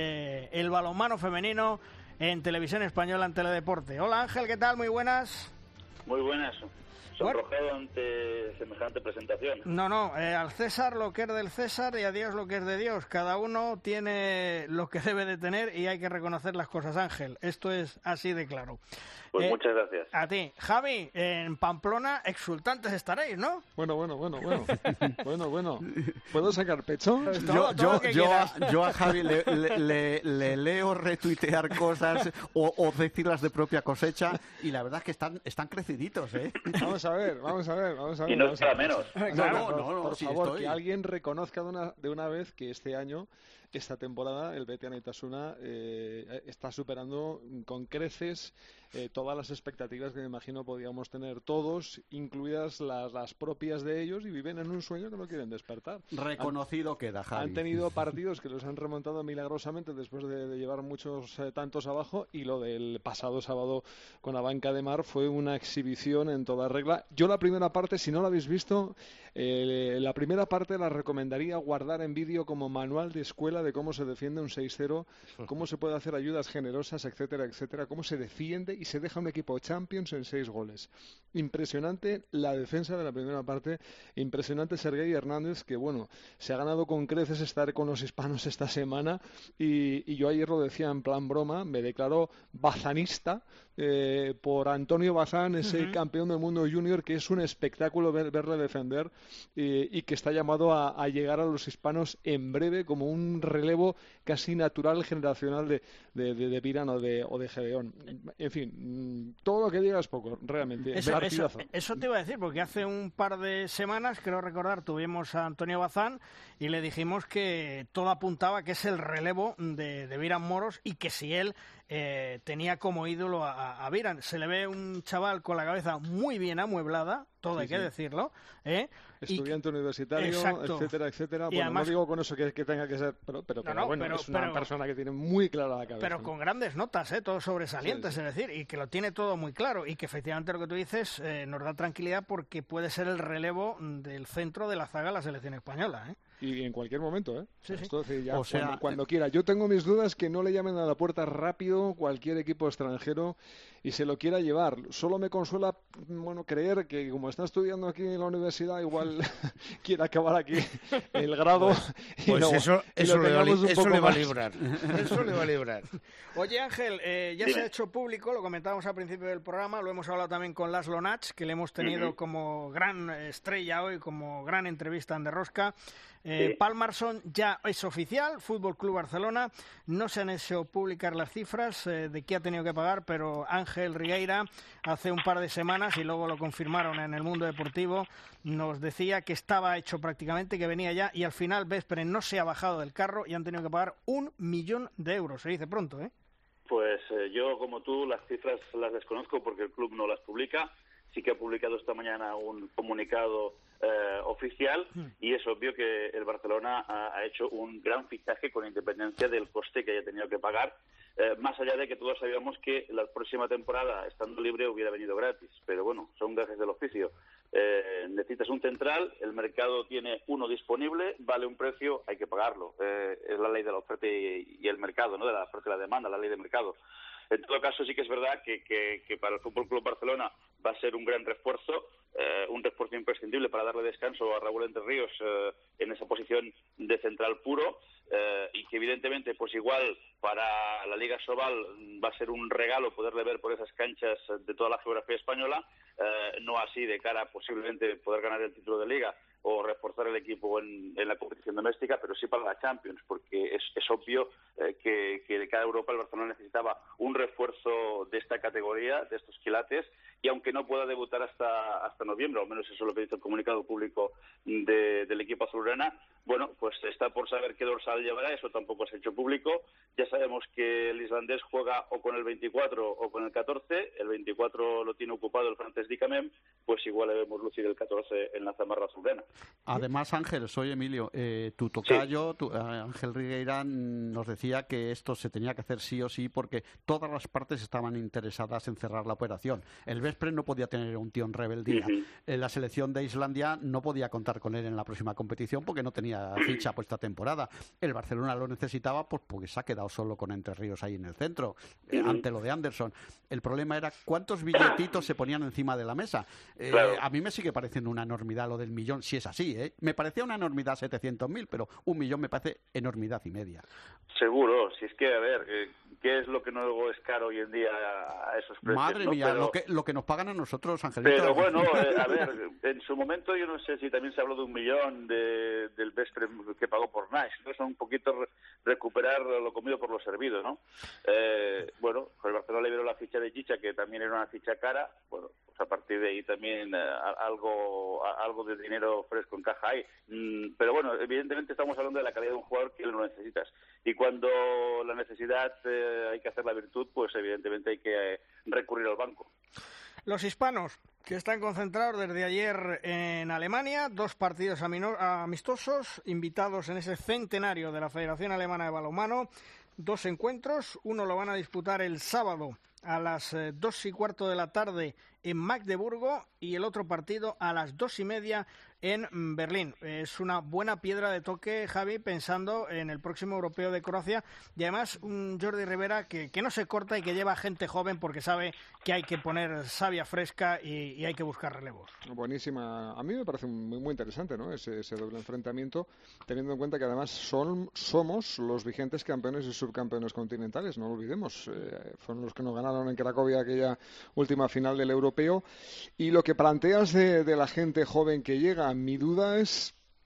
de el balonmano femenino en Televisión Española en Teledeporte. Hola Ángel, ¿qué tal? Muy buenas. Muy buenas. Sonrojado ante semejante presentación. No, no, eh, al César lo que es del César y a Dios lo que es de Dios. Cada uno tiene lo que debe de tener y hay que reconocer las cosas, Ángel. Esto es así de claro. Pues eh, muchas gracias. A ti. Javi, en Pamplona exultantes estaréis, ¿no? Bueno, bueno, bueno, bueno. bueno, bueno. ¿Puedo sacar pecho? Pues todo, yo, todo yo, yo, a, yo a Javi le, le, le, le leo retuitear cosas o, o decirlas de propia cosecha y la verdad es que están, están creciditos, ¿eh? Vamos a ver, vamos a ver, vamos a ver. Y no es para menos. Claro, no, no, no, por sí favor, estoy. Que alguien reconozca de una, de una vez que este año, esta temporada, el Betia Naitasuna eh, está superando con creces eh, todas las expectativas que me imagino podíamos tener todos, incluidas las, las propias de ellos, y viven en un sueño que no quieren despertar. Reconocido han, queda, Javi. Han tenido partidos que los han remontado milagrosamente después de, de llevar muchos eh, tantos abajo, y lo del pasado sábado con la Banca de Mar fue una exhibición en toda regla. Yo la primera parte, si no la habéis visto, eh, la primera parte la recomendaría guardar en vídeo como manual de escuela de cómo se defiende un seis cero, cómo se puede hacer ayudas generosas, etcétera, etcétera, cómo se defiende y se deja un equipo Champions en seis goles. Impresionante la defensa de la primera parte, impresionante Sergei Hernández, que bueno, se ha ganado con creces estar con los hispanos esta semana, y, y yo ayer lo decía en plan broma, me declaro bazanista eh, por Antonio Bazán, ese uh-huh. campeón del mundo junior, que es un espectáculo ver, verle defender, eh, y que está llamado a, a llegar a los hispanos en breve como un relevo casi natural, generacional de, de, de, de Viran o de, o de Gedeón. En fin, todo lo que diga es poco, realmente. Eso, eso, eso te iba a decir, porque hace un par de semanas, creo recordar, tuvimos a Antonio Bazán y le dijimos que todo apuntaba que es el relevo de, de Viran Moros y que si él eh, tenía como ídolo a, a Viran. Se le ve un chaval con la cabeza muy bien amueblada, todo sí, hay que sí. decirlo. ¿eh? Estudiante y, universitario, exacto. etcétera, etcétera. Bueno, además, no digo con eso que, que tenga que ser, pero, pero, no, pero no, bueno, pero, es una pero, persona que tiene muy clara la cabeza. Pero con grandes notas, ¿eh? Todos sobresalientes, sí, sí. es decir, y que lo tiene todo muy claro y que efectivamente lo que tú dices eh, nos da tranquilidad porque puede ser el relevo del centro de la zaga de la selección española, ¿eh? Y en cualquier momento, ¿eh? Sí, sí. Esto, sí, ya, o sea, cuando, cuando quiera. Yo tengo mis dudas que no le llamen a la puerta rápido cualquier equipo extranjero y se lo quiera llevar. Solo me consuela, bueno, creer que como está estudiando aquí en la universidad, igual quiere acabar aquí el grado. Pues, y pues lo, eso, y eso, le va, eso le va a más. librar. Eso le va a librar. Oye, Ángel, eh, ya Dime. se ha hecho público, lo comentábamos al principio del programa, lo hemos hablado también con Laszlo Natch, que le hemos tenido uh-huh. como gran estrella hoy, como gran entrevista en De Rosca. Eh, sí. Palmarsson ya es oficial, Fútbol Club Barcelona, no se han hecho públicas las cifras eh, de qué ha tenido que pagar, pero Ángel Rigueira hace un par de semanas, y luego lo confirmaron en el Mundo Deportivo, nos decía que estaba hecho prácticamente, que venía ya, y al final Veszprém no se ha bajado del carro y han tenido que pagar un millón de euros, se dice pronto, ¿eh? Pues eh, yo, como tú, las cifras las desconozco porque el club no las publica. Sí que ha publicado esta mañana un comunicado eh, oficial y es obvio que el Barcelona ha, ha hecho un gran fichaje con independencia del coste que haya tenido que pagar, eh, más allá de que todos sabíamos que la próxima temporada, estando libre, hubiera venido gratis. Pero bueno, son gajes del oficio. Eh, necesitas un central, el mercado tiene uno disponible, vale un precio, hay que pagarlo. Eh, es la ley de la oferta y, y el mercado, ¿no? De la oferta y la demanda, la ley de mercado. En todo caso, sí que es verdad que, que, que para el Fútbol Club Barcelona va a ser un gran refuerzo, eh, un refuerzo imprescindible para darle descanso a Raúl Entre Ríos eh, en esa posición de central puro, eh, y que evidentemente, pues igual para la Liga Sobal va a ser un regalo poderle ver por esas canchas de toda la geografía española, eh, no así de cara a posiblemente poder ganar el título de Liga o reforzar el equipo en, en la competición doméstica, pero sí para la Champions, porque es, es obvio eh, que, que de cada Europa el Barcelona necesitaba un refuerzo de esta categoría, de estos quilates, y aunque no pueda debutar hasta hasta noviembre, al menos eso es lo que dice el comunicado público de, del equipo azulgrana, bueno, pues está por saber qué dorsal llevará, eso tampoco se ha hecho público. Ya sabemos que el islandés juega o con el veinticuatro o con el catorce, el veinticuatro lo tiene ocupado el francés Dicamem, pues igual le vemos lucir el catorce en la zamarra azulgrana. Además, Ángel, soy Emilio, eh, tu tocayo, sí. tu, eh, Ángel Rigueira, nos decía que esto se tenía que hacer sí o sí porque todas las partes estaban interesadas en cerrar la operación. El Veszprém no podía tener un tío en rebeldía. Uh-huh. eh, la selección de Islandia no podía contar con él en la próxima competición porque no tenía ficha por esta temporada. El Barcelona lo necesitaba pues porque se ha quedado solo con Entre Ríos ahí en el centro, eh, uh-huh. ante lo de Anderson. El problema era cuántos billetitos se ponían encima de la mesa. Eh, claro. A mí me sigue pareciendo una enormidad lo del millón, si es así, ¿eh? Me parecía una enormidad setecientos mil, pero un millón me parece enormidad y media. Seguro, si es que, a ver, eh, ¿qué es lo que no es caro hoy en día a esos precios? Madre ¿no? mía, pero, lo, que, lo que nos pagan a nosotros, Angelito. Pero bueno, eh, a ver, en su momento yo no sé si también se habló de un millón de, del Veszprém que pagó por Nice, ¿no? Es un poquito re, recuperar lo comido por lo servido, ¿no? Eh, bueno, el Barcelona le vieron la ficha de Chicha, que también era una ficha cara, bueno, pues a partir de ahí también eh, algo algo de dinero fresco en caja hay. Mm, pero bueno, evidentemente estamos hablando de la calidad de un jugador que lo necesitas. Y cuando la necesidad eh, hay que hacer la virtud, pues evidentemente hay que eh, recurrir al banco. Los hispanos, que están concentrados desde ayer en Alemania, dos partidos amistosos, invitados en ese centenario de la Federación Alemana de Balonmano, dos encuentros, uno lo van a disputar el sábado a las eh, dos y cuarto de la tarde en Magdeburgo y el otro partido a las dos y media en Berlín. Es una buena piedra de toque, Javi, pensando en el próximo europeo de Croacia y además un Jordi Rivera que, que no se corta y que lleva gente joven porque sabe que hay que poner savia fresca y, y hay que buscar relevos. Buenísima. A mí me parece muy, muy interesante, ¿no? Ese, ese doble enfrentamiento, teniendo en cuenta que además son, somos los vigentes campeones y subcampeones continentales, no lo olvidemos. Eh, fueron los que nos ganaron en Cracovia aquella última final del europeo. Y lo que planteas de, de la gente joven que llega, mi duda es,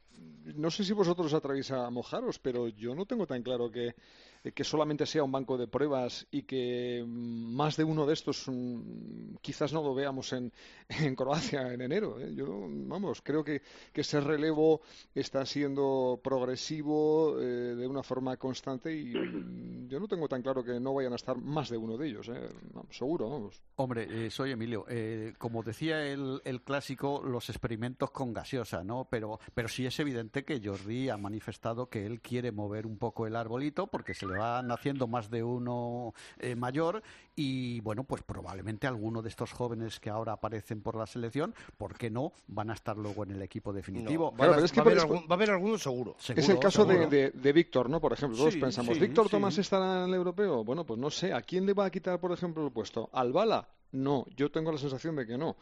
no sé si vosotros os atrevéis a mojaros, pero yo no tengo tan claro que, que solamente sea un banco de pruebas y que más de uno de estos um, quizás no lo veamos en, en Croacia en enero. ¿eh? Yo, vamos, creo que, que ese relevo está siendo progresivo eh, de una forma constante y yo no tengo tan claro que no vayan a estar más de uno de ellos. ¿eh? Vamos, seguro, vamos. Hombre, eh, soy Emilio. Eh, como decía el, el clásico, los experimentos con gaseosa, ¿no? Pero, pero sí es evidente que Jordi ha manifestado que él quiere mover un poco el arbolito porque se le van haciendo más de uno eh, mayor y, bueno, pues probablemente alguno de estos jóvenes que ahora aparecen por la selección, ¿por qué no? Van a estar luego en el equipo definitivo. No, va, a, es que va, a haber algún, va a haber algunos seguro. seguro. Es el caso de, de, de Víctor, ¿no? Por ejemplo, todos sí, pensamos, sí, ¿Víctor sí. Tomás estará en el europeo? Bueno, pues no sé. ¿A quién le va a quitar, por ejemplo, el puesto? ¿Al Bala? No, yo tengo la sensación de que no.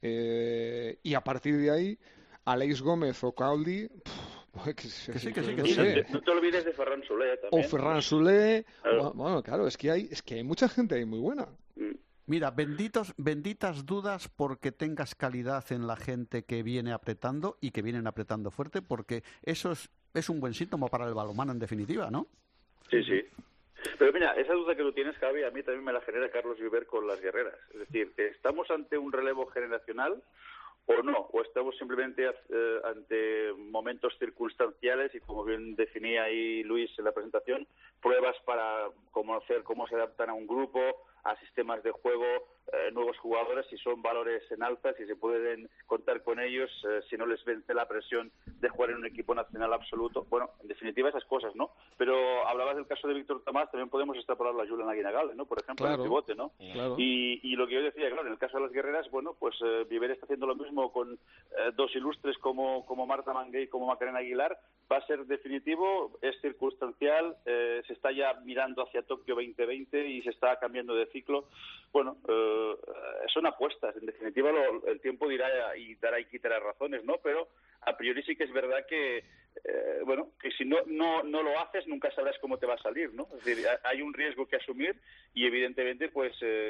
Eh, y a partir de ahí, Aleix Gómez o Caldi... Pff, que, que sí, que sí, que no, sé. no te olvides de Ferran Solé también. O Ferran Solé. Claro. Bueno, claro, es que hay, es que hay mucha gente ahí muy buena. Mira, benditos, benditas dudas porque tengas calidad en la gente que viene apretando y que vienen apretando fuerte, porque eso es, es un buen síntoma para el balonmano en definitiva, ¿no? Sí, sí. Pero mira, esa duda que tú tienes, Javi, a mí también me la genera Carlos Viver con las guerreras. Es decir, ¿estamos ante un relevo generacional o no? ¿O estamos simplemente eh, ante momentos circunstanciales y, como bien definía ahí Luis en la presentación, pruebas para conocer cómo se adaptan a un grupo, a sistemas de juego, eh, nuevos jugadores, si son valores en alza, si se pueden contar con ellos, eh, si no les vence la presión de jugar en un equipo nacional absoluto? Bueno, en definitiva esas cosas, ¿no? Pero hablabas del caso de Víctor Tomás, también podemos extrapolarlo a Julián Aguinagale, ¿no? Por ejemplo, claro, en el pivote, ¿no? Claro. Y, y lo que yo decía, claro, en el caso de las guerreras, bueno, pues eh, Viver está haciendo lo mismo con eh, dos ilustres como, como Marta Mangué y como Macarena Aguilar. Va a ser definitivo, es circunstancial, eh, se está ya mirando hacia Tokio veinte veinte y se está cambiando de ciclo. Bueno, eh, son apuestas, en definitiva lo, el tiempo dirá y dará y quitará razones, ¿no? Pero a priori sí que es verdad que, eh, bueno, que si no, no, no lo haces nunca sabrás cómo te va a salir, ¿no? Es decir, hay un riesgo que asumir y evidentemente pues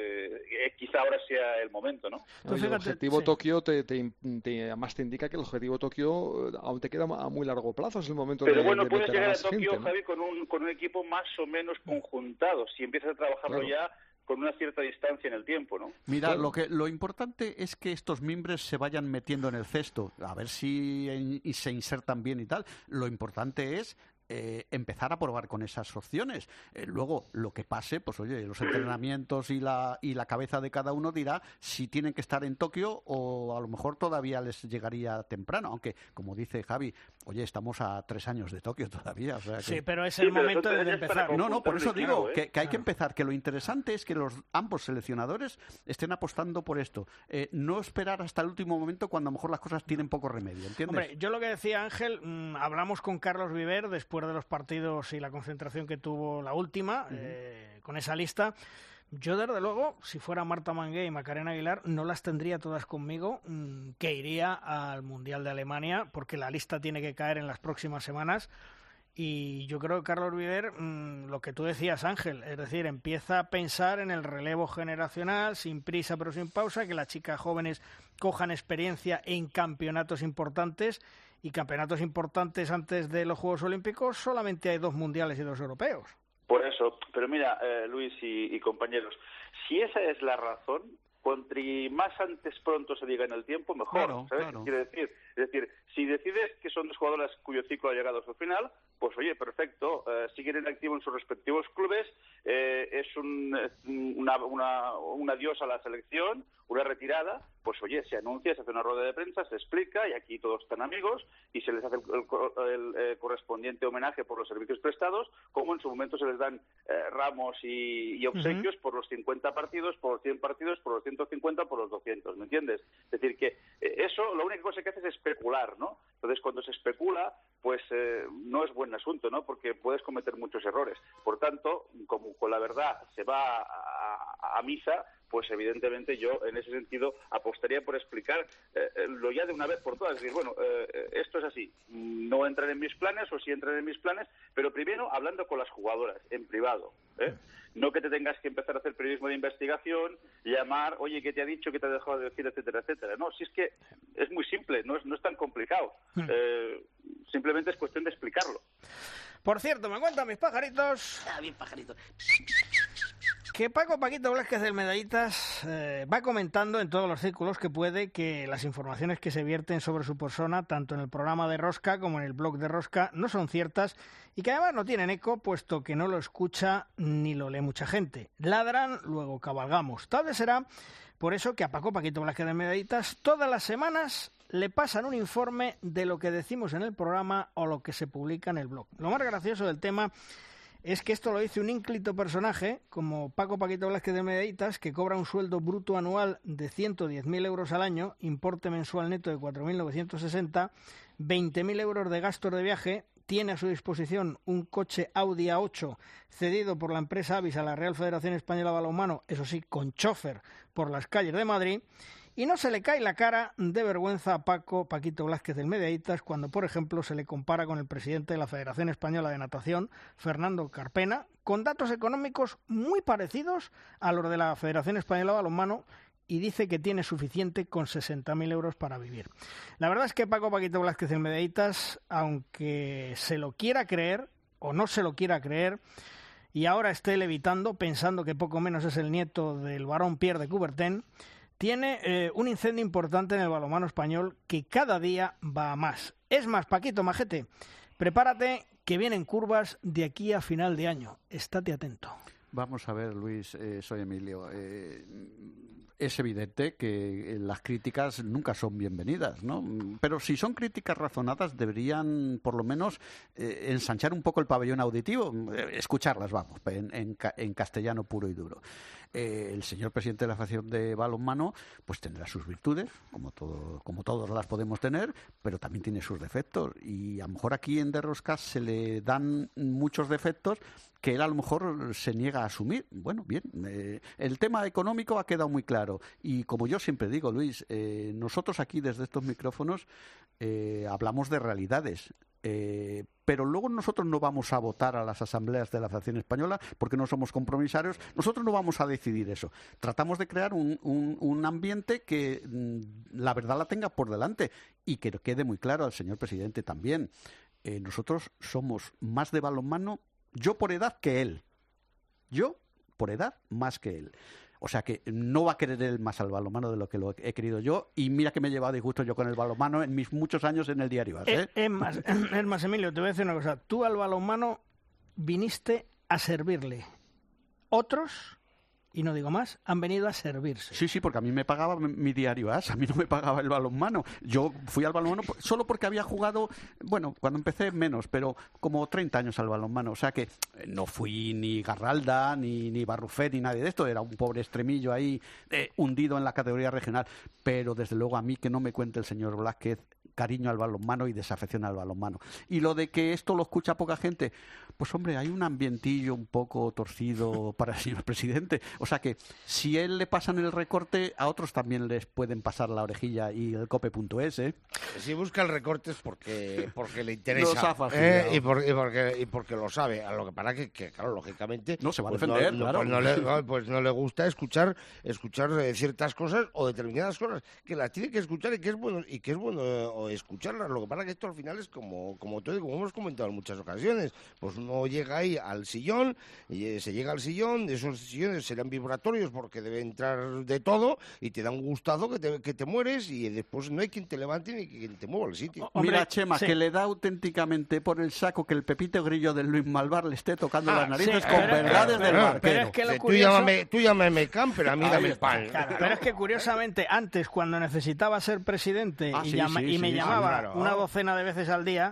eh, quizá ahora sea el momento, ¿no? No, el objetivo sí. Tokio te, te, te, además te indica que el objetivo Tokio aún te queda a muy largo plazo, es el momento. Pero de, bueno, de puedes llegar a Tokio, gente, ¿no? Javi, con un, con un equipo más o menos conjuntado, si empiezas a trabajarlo claro. ya con una cierta distancia en el tiempo, ¿no? Mira, claro. lo que lo importante es que estos mimbres se vayan metiendo en el cesto, a ver si en, y se insertan bien y tal. Lo importante es eh, empezar a probar con esas opciones. Eh, luego, lo que pase, pues oye, los entrenamientos y la y la cabeza de cada uno dirá si tienen que estar en Tokio o a lo mejor todavía les llegaría temprano, aunque, como dice Javi, oye, estamos a tres años de Tokio todavía. O sea que... Sí, pero es el sí, momento de empezar. No, no, por eso digo ¿eh? que, que hay que empezar, que lo interesante es que los ambos seleccionadores estén apostando por esto. Eh, no esperar hasta el último momento cuando a lo mejor las cosas tienen poco remedio, ¿entiendes? Hombre, yo lo que decía Ángel, mmm, hablamos con Carlos Viver después de los partidos y la concentración que tuvo la última, uh-huh. eh, con esa lista. Yo, desde luego, si fuera Marta Mangué y Macarena Aguilar, no las tendría todas conmigo, mmm, que iría al Mundial de Alemania, porque la lista tiene que caer en las próximas semanas. Y yo creo que Carlos Viver, mmm, lo que tú decías, Ángel, es decir, empieza a pensar en el relevo generacional, sin prisa pero sin pausa, que las chicas jóvenes cojan experiencia en campeonatos importantes, y campeonatos importantes antes de los Juegos Olímpicos solamente hay dos mundiales y dos europeos. Por eso, pero mira, eh, Luis y, y compañeros, si esa es la razón, cuantri más antes pronto se diga en el tiempo, mejor. Claro, ¿Sabes claro. qué quiere decir? Es decir, si decides que son dos jugadoras cuyo ciclo ha llegado a su final, pues oye, perfecto, eh, siguen en activo en sus respectivos clubes, eh, es un, una, una, un adiós a la selección, una retirada, pues oye, se anuncia, se hace una rueda de prensa, se explica, y aquí todos están amigos, y se les hace el, el, el, el correspondiente homenaje por los servicios prestados, como en su momento se les dan eh, ramos y, y obsequios uh-huh. por los cincuenta partidos, por los cien partidos, por los ciento cincuenta, por los doscientos, ¿me entiendes? Es decir, que eh, eso, la única cosa que hace es especular, ¿no? Entonces, cuando se especula, pues eh, no es buen asunto, ¿no? Porque puedes cometer muchos errores. Por tanto, como con la verdad se va a, a, a misa, pues evidentemente yo en ese sentido apostaría por explicar eh, lo ya de una vez por todas, decir, bueno, eh, esto es así, no entran en mis planes o sí entran en mis planes, pero primero hablando con las jugadoras, en privado, ¿eh? No que te tengas que empezar a hacer periodismo de investigación, llamar, oye, ¿qué te ha dicho? ¿Qué te ha dejado de decir? Etcétera, etcétera. No, si es que es muy simple, no es, no es tan complicado. Eh, simplemente es cuestión de explicarlo. Por cierto, me cuentan mis pajaritos... Ah, bien pajarito. Que Paco Paquito Blázquez del Medallitas eh, va comentando en todos los círculos que puede que las informaciones que se vierten sobre su persona, tanto en el programa de Rosca como en el blog de Rosca, no son ciertas y que además no tienen eco, puesto que no lo escucha ni lo lee mucha gente. Ladran, luego cabalgamos. Tal vez será por eso que a Paco Paquito Blázquez del Medallitas todas las semanas le pasan un informe de lo que decimos en el programa o lo que se publica en el blog. Lo más gracioso del tema es que esto lo dice un ínclito personaje como Paco Paquito Blázquez de Medallitas, que cobra un sueldo bruto anual de ciento diez mil euros al año, importe mensual neto de cuatro mil novecientos sesenta, veinte mil euros de gastos de viaje, tiene a su disposición un coche Audi A ocho cedido por la empresa Avis a la Real Federación Española de Balonmano, eso sí, con chofer por las calles de Madrid. Y no se le cae la cara de vergüenza a Paco Paquito Blázquez del Medallitas cuando, por ejemplo, se le compara con el presidente de la Federación Española de Natación, Fernando Carpena, con datos económicos muy parecidos a los de la Federación Española de Balonmano, y dice que tiene suficiente con sesenta mil euros para vivir. La verdad es que Paco Paquito Blázquez del Medallitas, aunque se lo quiera creer o no se lo quiera creer, y ahora esté levitando pensando que poco menos es el nieto del barón Pierre de Coubertin, tiene eh, un incendio importante en el balonmano español que cada día va a más. Es más, Paquito Majete, prepárate que vienen curvas de aquí a final de año. Estate atento. Vamos a ver, Luis, eh, soy Emilio. Eh, es evidente que las críticas nunca son bienvenidas, ¿no? Pero si son críticas razonadas, deberían por lo menos eh, ensanchar un poco el pabellón auditivo, eh, escucharlas, vamos, en, en, en castellano puro y duro. Eh, el señor presidente de la Federación de Balonmano pues tendrá sus virtudes, como todo, como todos las podemos tener, pero también tiene sus defectos, y a lo mejor aquí en De Rosca se le dan muchos defectos que él a lo mejor se niega a asumir. Bueno, bien, eh, el tema económico ha quedado muy claro, y como yo siempre digo, Luis, eh, nosotros aquí desde estos micrófonos eh, hablamos de realidades. Eh, pero luego nosotros no vamos a votar a las asambleas de la Federación Española porque no somos compromisarios, nosotros no vamos a decidir eso. Tratamos de crear un, un, un ambiente que mm, la verdad la tenga por delante y que quede muy claro al señor presidente también. Eh, nosotros somos más de balonmano, yo por edad que él. Yo por edad más que él. O sea que no va a querer él más al balonmano de lo que lo he querido yo, y mira que me he llevado disgusto yo con el balonmano en mis muchos años en el diario. ¿eh? Es, es, más, es más, Emilio, te voy a decir una cosa. Tú al balonmano viniste a servirle. Otros, y no digo más, han venido a servirse. Sí, sí, porque a mí me pagaba mi diario A S, a mí no me pagaba el balonmano. Yo fui al balonmano solo porque había jugado, bueno, cuando empecé menos, pero como treinta años al balonmano. O sea que no fui ni Garralda, ni, ni Barrufet, ni nadie de esto. Era un pobre extremillo ahí, eh, hundido en la categoría regional. Pero desde luego a mí que no me cuente el señor Blázquez cariño al balonmano y desafección al balonmano. Y lo de que esto lo escucha poca gente, pues hombre, hay un ambientillo un poco torcido para el señor presidente. O sea que si él le pasan el recorte, a otros también les pueden pasar la orejilla y el cope punto es, ¿eh? Si busca el recorte es porque, porque le interesa. Nos ha ¿eh? y, por, y, porque, y porque lo sabe. A lo que para que, que claro, lógicamente... No se va pues a defender, no, claro. Pues no, le, pues no le gusta escuchar escuchar ciertas cosas o determinadas cosas que las tiene que escuchar y que es bueno, y que es bueno escucharlas. Lo que pasa es que esto al final es como, como todo, como hemos comentado en muchas ocasiones. Pues uno llega ahí al sillón, y se llega al sillón, esos sillones serán vibratorios porque debe entrar de todo y te da un gustazo que te, que te mueres, y después no hay quien te levante ni quien te mueva al sitio. Hombre, mira, Chema, sí, que le da auténticamente por el saco que el Pepito Grillo del Luis Malvar le esté tocando ah, las narices sí, con pero, verdades pero, del barquero. Pero es que lo sí, curioso... Tú llámame, tú llámame Can, pero a mí dame el pan. Claro, pero es que curiosamente antes, cuando necesitaba ser presidente ah, y, sí, llama, sí, y me sí, llamaba claro. una docena de veces al día,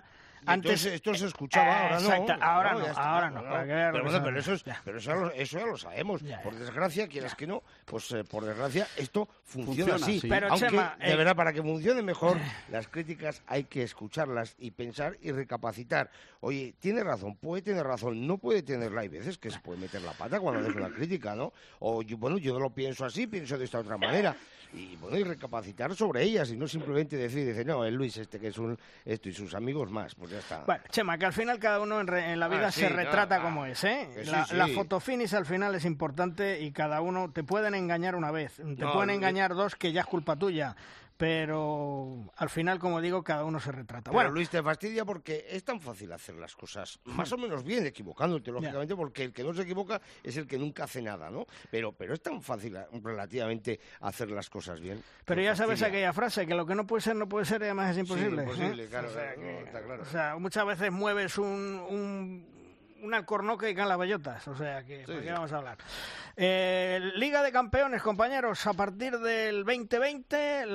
Antes esto se escuchaba, eh, ahora no. Exacto, ahora Claro, no, ya está, ahora no. claro. Para que veas lo Pero, que bueno, sabe. pero eso, es, Ya. pero eso, ya lo, eso ya lo sabemos. Ya, ya. Por desgracia, quieras que no, pues eh, por desgracia esto funciona, Funciona así. así. Pero, Aunque, Chema, de eh, verdad, para que funcione mejor, las críticas hay que escucharlas y pensar y recapacitar. Oye, tiene razón, puede tener razón, no puede tenerla. Hay veces que se puede meter la pata cuando haces una crítica, ¿no? O yo, bueno, yo no lo pienso así, pienso de esta otra manera. Y bueno, y recapacitar sobre ellas y no simplemente decir, dice, no, el Luis este que es un esto y sus amigos más, pues ya está. Bueno, Chema, que al final cada uno en, re- en la vida Ah, sí, se no, retrata ah, como es, ¿eh? que sí, la, sí. la fotofinis al final es importante y cada uno te pueden engañar una vez, te No, pueden Luis- engañar dos que ya es culpa tuya, pero al final, como digo, cada uno se retrata. Bueno, Bueno, Luis, te fastidia porque es tan fácil hacer las cosas más o menos bien, equivocándote, lógicamente, porque el que no se equivoca es el que nunca hace nada, ¿no? Pero, pero es tan fácil eh, relativamente hacer las cosas bien. pero que ya sabes fastidia. aquella frase, que lo que no puede ser, no puede ser y además es imposible. Sí, imposible, ¿eh? claro, O sea, no, que- está claro. o sea, muchas veces mueves un... un una cornoca y caen las bellotas, o sea que, ¿para qué vamos a hablar? Eh, Liga de Campeones, compañeros, a partir del veinte veinte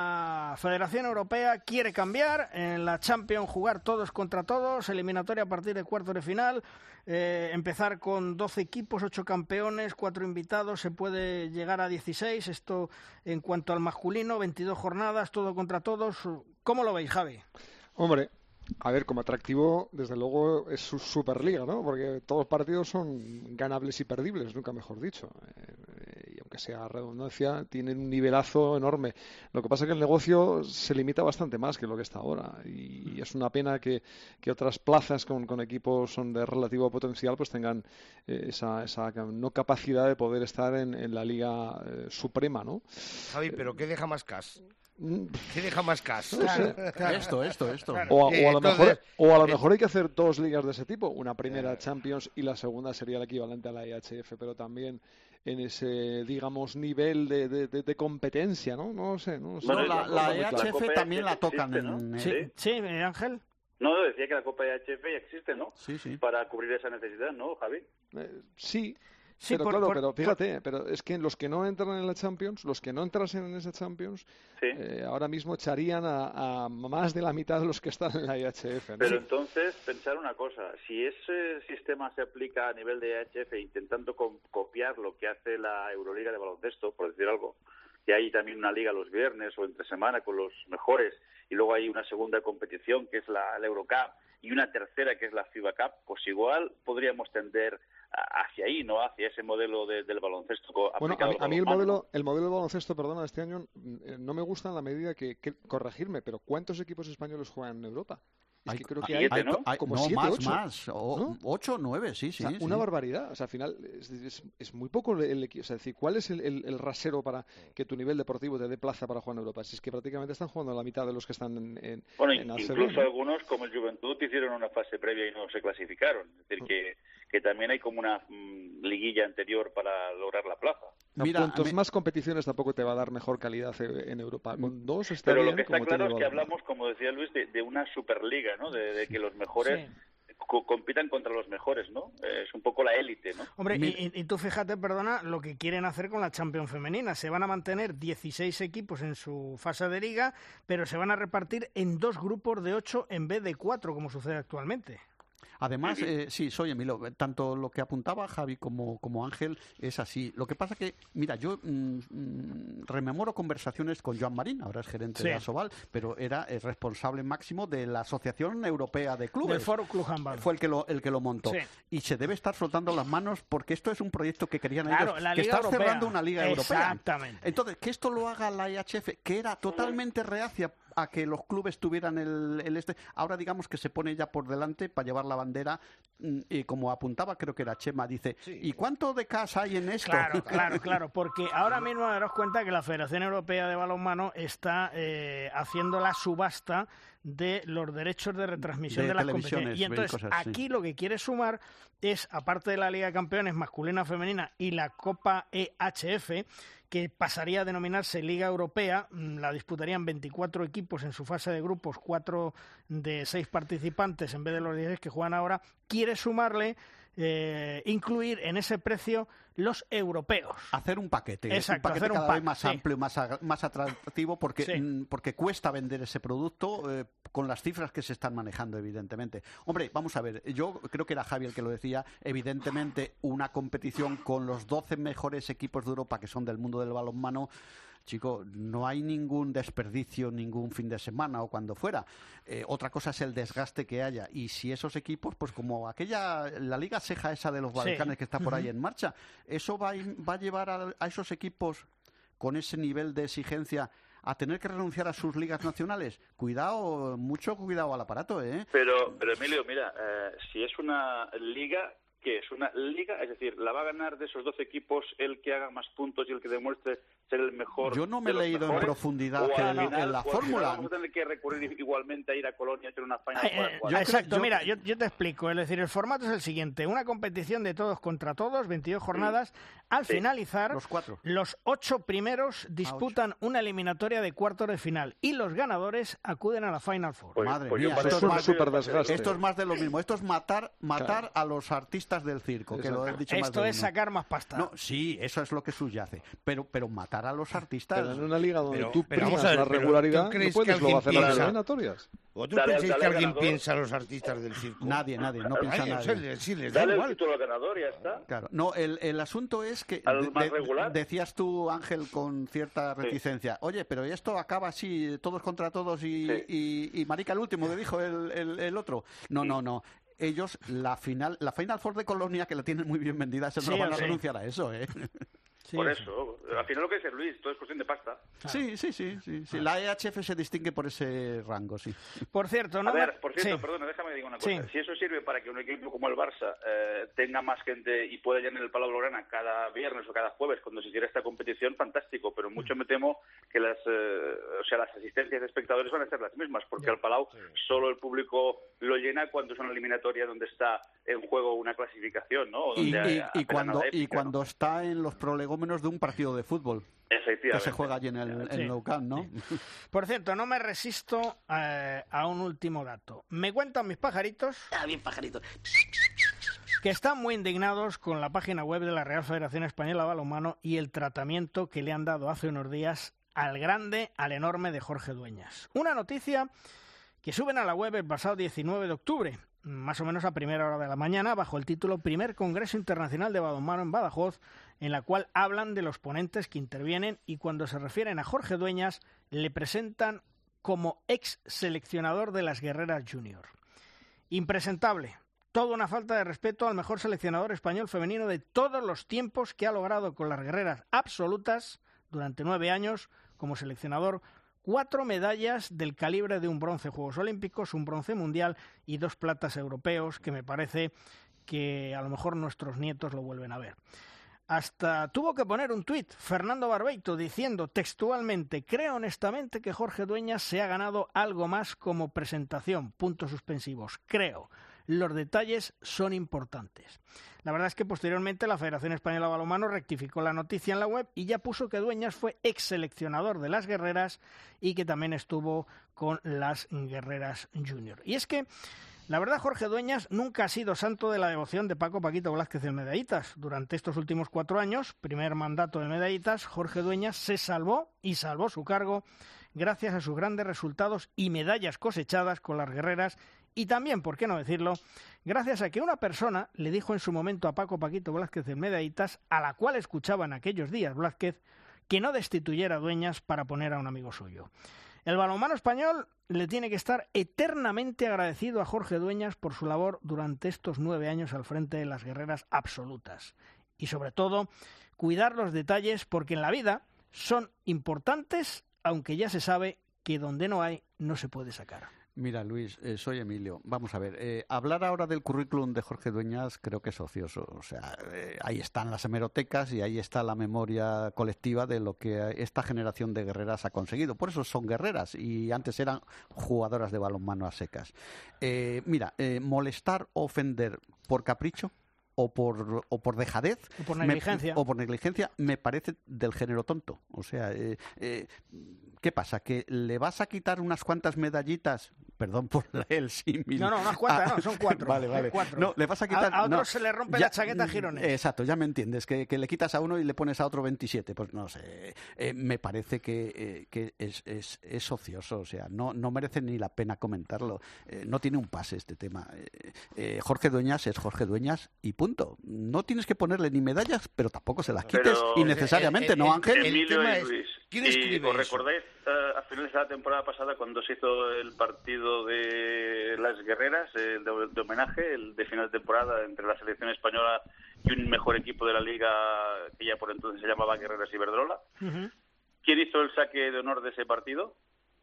la Federación Europea quiere cambiar, en la Champions jugar todos contra todos, eliminatoria a partir de cuartos de final, eh, empezar con doce equipos, ocho campeones, cuatro invitados, se puede llegar a dieciséis, esto en cuanto al masculino, veintidós jornadas, todo contra todos. ¿Cómo lo veis, Javi? Hombre, a ver, como atractivo, desde luego es su Superliga, ¿no? Porque todos los partidos son ganables y perdibles, nunca mejor dicho. Eh, y aunque sea redundancia, tienen un nivelazo enorme. Lo que pasa es que el negocio se limita bastante más que lo que está ahora. Y es una pena que, que otras plazas con, con equipos son de relativo potencial pues tengan eh, esa, esa no capacidad de poder estar en, en la Liga eh, Suprema, ¿no? Javi, ¿pero qué deja más cas? ¿Qué deja más cas? No sé. Esto, esto, esto. O a, o a lo Entonces, mejor, o a lo eh, mejor hay que hacer dos ligas de ese tipo, una primera Champions y la segunda sería el equivalente a la I H F, pero también en ese, digamos, nivel de, de, de, de competencia, ¿no? No sé, no sé. No, Bueno, la, la la Copa- E H F la también la Copa tocan existe, en... ¿no? Sí, en- sí, eh, Ángel. No, decía que la Copa de H F ya existe, ¿no? Sí, sí. Para cubrir esa necesidad, ¿no, Javi? Eh, sí, Sí, pero por- claro, por- pero fíjate, pero es que los que no entran en la Champions, los que no entrasen en esa Champions, Sí. eh, ahora mismo echarían a, a más de la mitad de los que están en la I H F, ¿no? Pero entonces, pensar una cosa, si ese sistema se aplica a nivel de I H F intentando co- copiar lo que hace la Euroliga de baloncesto, por decir algo, que hay también una liga los viernes o entre semana con los mejores, y luego hay una segunda competición que es la, la Eurocup, y una tercera que es la FIBA Cup, pues igual podríamos tender a- hacia ahí, ¿no? Hacia ese modelo de- del baloncesto co- Bueno, a aplicado mí, al a mí el balonmano, modelo, el modelo de baloncesto, perdona, este año eh, no me gusta en la medida que, que- corregirme, pero ¿cuántos equipos españoles juegan en Europa? Es Hay- que creo que siete, hay, ¿no? hay- como no, siete, más, ocho, más. O, ¿no? Ocho, nueve, sí, sí. O sea, sí. una barbaridad. O sea, al final es, es- es muy poco el equipo. O sea, es decir, ¿cuál es el, el- el rasero para que tu nivel deportivo te dé plaza para jugar en Europa? Si es que prácticamente están jugando la mitad de los que están en, en, Bueno, en A C B, incluso ¿no? algunos, como el Juventud, hicieron una fase previa y no se clasificaron. Es decir, que, que también hay como una mm, liguilla anterior para lograr la plaza. A Mira, cuantos me- más competiciones tampoco te va a dar mejor calidad eh, en Europa. Con dos está Pero bien, lo que está como claro tiene es que balonmano. hablamos, como decía Luis, de, de una superliga, ¿no? De, de que los mejores co- compitan contra los mejores, ¿no? Eh, es un poco la élite, ¿no? Hombre, y, y- y tú fíjate, perdona, lo que quieren hacer con la Champions femenina. Se van a mantener dieciséis equipos en su fase de liga, pero se van a repartir en dos grupos de ocho en vez de cuatro, como sucede actualmente. Además, eh, sí, soy Emilio, tanto lo que apuntaba Javi como, como Ángel es así. Lo que pasa que, mira, yo mm, mm, rememoro conversaciones con Joan Marín, ahora es gerente Sí. de Asobal, pero era el responsable máximo de la Asociación Europea de Clubes. Del Foro Club Handball. Fue el que lo, el que lo montó. Sí. Y se debe estar frotando las manos porque esto es un proyecto que querían Claro, ellos, la que Liga está Europea. cerrando una liga europea. Exactamente. Entonces, que esto lo haga la I H F, que era totalmente reacia a que los clubes tuvieran el, el este, ahora digamos que se pone ya por delante para llevar la bandera, mm, y como apuntaba, creo que era Chema, dice, ¿y cuánto de casa hay en esto? Claro, claro, claro, porque ahora mismo daros cuenta que la Federación Europea de Balonmano está eh, haciendo la subasta de los derechos de retransmisión De de, las televisiones, competiciones. Y entonces cosas, sí. aquí lo que quiere sumar es, aparte de la Liga de Campeones masculina, femenina y la Copa E H F, que pasaría a denominarse Liga Europea, mm, la disputarían veinticuatro equipos en su fase de grupos, cuatro de seis participantes en vez de los diez que juegan ahora, quiere sumarle eh, incluir en ese precio los europeos. Hacer un paquete, Exacto, un paquete hacer un cada pack, vez más sí. amplio, más, más atractivo, porque, Sí. mm, porque cuesta vender ese producto eh, con las cifras que se están manejando, evidentemente. Hombre, vamos a ver, yo creo que era Javi el que lo decía, evidentemente una competición con los doce mejores equipos de Europa que son del mundo del balonmano, chico, no hay ningún desperdicio ningún fin de semana o cuando fuera. Eh, otra cosa es el desgaste que haya. Y si esos equipos, pues como aquella, la Liga Ceja esa de los Balcanes Sí. que está por ahí Ujú. en marcha, eso va, a ir- va a llevar a, a esos equipos con ese nivel de exigencia a tener que renunciar a sus ligas nacionales. Cuidado, mucho cuidado al aparato, ¿eh? Pero, pero Emilio, mira, eh, si es una liga, ¿qué es? Una liga, es decir, ¿la va a ganar de esos doce equipos el que haga más puntos y el que demuestre ser el mejor? Yo no me de he los leído en mejores? profundidad ¿O que al en- final- en la o al final fórmula. Vamos a tener que recurrir igualmente a ir a Colonia a hacer una final. Eh, cuatro a eh, cuatro. exacto, mira, yo, yo te explico. Es decir, el formato es el siguiente. Una competición de todos contra todos, veintidós jornadas. Al Sí, finalizar, los cuatro. los ocho primeros disputan una eliminatoria de cuartos de final y los ganadores acuden a la Final Four. Pues- Madre pues yo mía, parece esto es, un más, superdesgaste. esto es más de lo mismo. Esto es matar matar a los artistas del circo, que lo he dicho más Esto de es uno. sacar más pasta. No, sí, eso es lo que subyace. Pero, pero matar a los artistas... Pero en una liga donde Pero- tú pero primas vamos a ver, la pero regularidad, ¿tú crees no puedes que luego alguien hacer las piensa- eliminatorias. ¿Vosotros Dale- pensáis dale que al alguien ganador. piensa a los artistas del circo? Nadie, nadie, no piensa Ay, nadie. o sea, sí, les da Dale el igual. título al ganador y ya está. Claro. No, el, el asunto es que Al de- más de- regular. decías tú, Ángel, con cierta reticencia, oye, pero esto acaba así, todos contra todos y, Sí. y, y marica el último, que dijo el, el, el otro. No, no, no. Ellos, la final la Final Four de Colonia, que la tienen muy bien vendida, se Sí, no van a sí. renunciar a eso, ¿eh? Sí, Por sí. eso, al final lo que dice Luis, todo es cuestión de pasta. Sí, sí, sí, sí, sí. La E H F se distingue por ese rango, sí. Por cierto, no A ver, me- por cierto, sí. perdona, déjame que diga una cosa. Sí. Si eso sirve para que un equipo como el Barça eh, tenga más gente y pueda llenar el Palau Blaugrana cada viernes o cada jueves cuando se hiciera esta competición, fantástico. Pero mucho me temo que las, eh, o sea, las asistencias de espectadores van a ser las mismas, porque al Palau solo el público lo llena cuando es una eliminatoria donde está en juego una clasificación, ¿no? O Y, donde y- a- y apela cuando, nada y épica, cuando está en los prolegómenos de un partido de fútbol ¿no? que Efectivamente. se juega allí en el Sí. en Nou Camp, ¿no? Por cierto, no me resisto eh, a un último dato. Me cuentan mis pajaritos Ah, bien, pajarito. que están muy indignados con la página web de la Real Federación Española de Balonmano y el tratamiento que le han dado hace unos días al grande, al enorme de Jorge Dueñas. Una noticia que suben a la web el pasado diecinueve de octubre, más o menos a primera hora de la mañana, bajo el título Primer Congreso Internacional de Balonmano en Badajoz, en la cual hablan de los ponentes que intervienen y cuando se refieren a Jorge Dueñas le presentan como ex seleccionador de las Guerreras Junior. Impresentable. Toda una falta de respeto al mejor seleccionador español femenino de todos los tiempos que ha logrado con las guerreras absolutas durante nueve años como seleccionador cuatro medallas del calibre de un bronce Juegos Olímpicos, un bronce mundial y dos platas europeos que me parece que a lo mejor nuestros nietos lo vuelven a ver. Hasta tuvo que poner un tuit Fernando Barbeito diciendo textualmente: creo honestamente que Jorge Dueñas se ha ganado algo más como presentación, puntos suspensivos, creo. Los detalles son importantes. La verdad es que posteriormente la Federación Española de Balonmano rectificó la noticia en la web y ya puso que Dueñas fue ex seleccionador de las guerreras y que también estuvo con las guerreras junior. Y es que la verdad, Jorge Dueñas nunca ha sido santo de la devoción de Paco Paquito Blázquez en Medallitas. Durante estos últimos cuatro años, primer mandato de Medallitas, Jorge Dueñas se salvó y salvó su cargo gracias a sus grandes resultados y medallas cosechadas con las guerreras y también, por qué no decirlo, gracias a que una persona le dijo en su momento a Paco Paquito Blázquez en Medallitas, a la cual escuchaba en aquellos días Blázquez, que no destituyera a Dueñas para poner a un amigo suyo. El balonmano español le tiene que estar eternamente agradecido a Jorge Dueñas por su labor durante estos nueve años al frente de las guerreras absolutas. Y sobre todo, cuidar los detalles porque en la vida son importantes, aunque ya se sabe que donde no hay, no se puede sacar. Mira, Luis, eh, soy Emilio. Vamos a ver, eh, hablar ahora del currículum de Jorge Dueñas creo que es ocioso. O sea, eh, ahí están las hemerotecas y ahí está la memoria colectiva de lo que esta generación de guerreras ha conseguido. Por eso son guerreras y antes eran jugadoras de balonmano a secas. Eh, mira, eh, molestar o ofender por capricho o por o por dejadez o por negligencia me, o por negligencia me parece del género tonto. O sea, eh, eh, ¿qué pasa? ¿Que le vas a quitar unas cuantas medallitas? perdón por el símil. No, no, unas cuantas, ah, no, son cuatro. Vale, vale. Cuatro. No, le vas a quitar... A, a otros no, se le rompe ya, la chaqueta a Girones. Exacto, ya me entiendes, que, que le quitas a uno y le pones a otro veintisiete. Pues no sé, eh, me parece que, eh, que es, es, es ocioso, o sea, no, no merece ni la pena comentarlo. Eh, no tiene un pase este tema. Eh, eh, Jorge Dueñas es Jorge Dueñas y punto. No tienes que ponerle ni medallas, pero tampoco se las quites Pero, innecesariamente, el, el, ¿no, Ángel? Emilio y Luis. ¿Quién y escribe os eso? recordáis uh, a finales de la temporada pasada cuando se hizo el partido de las guerreras, el de, de homenaje, el de final de temporada entre la selección española y un mejor equipo de la liga que ya por entonces se llamaba Guerreras Iberdrola? Uh-huh. ¿Quién hizo el saque de honor de ese partido?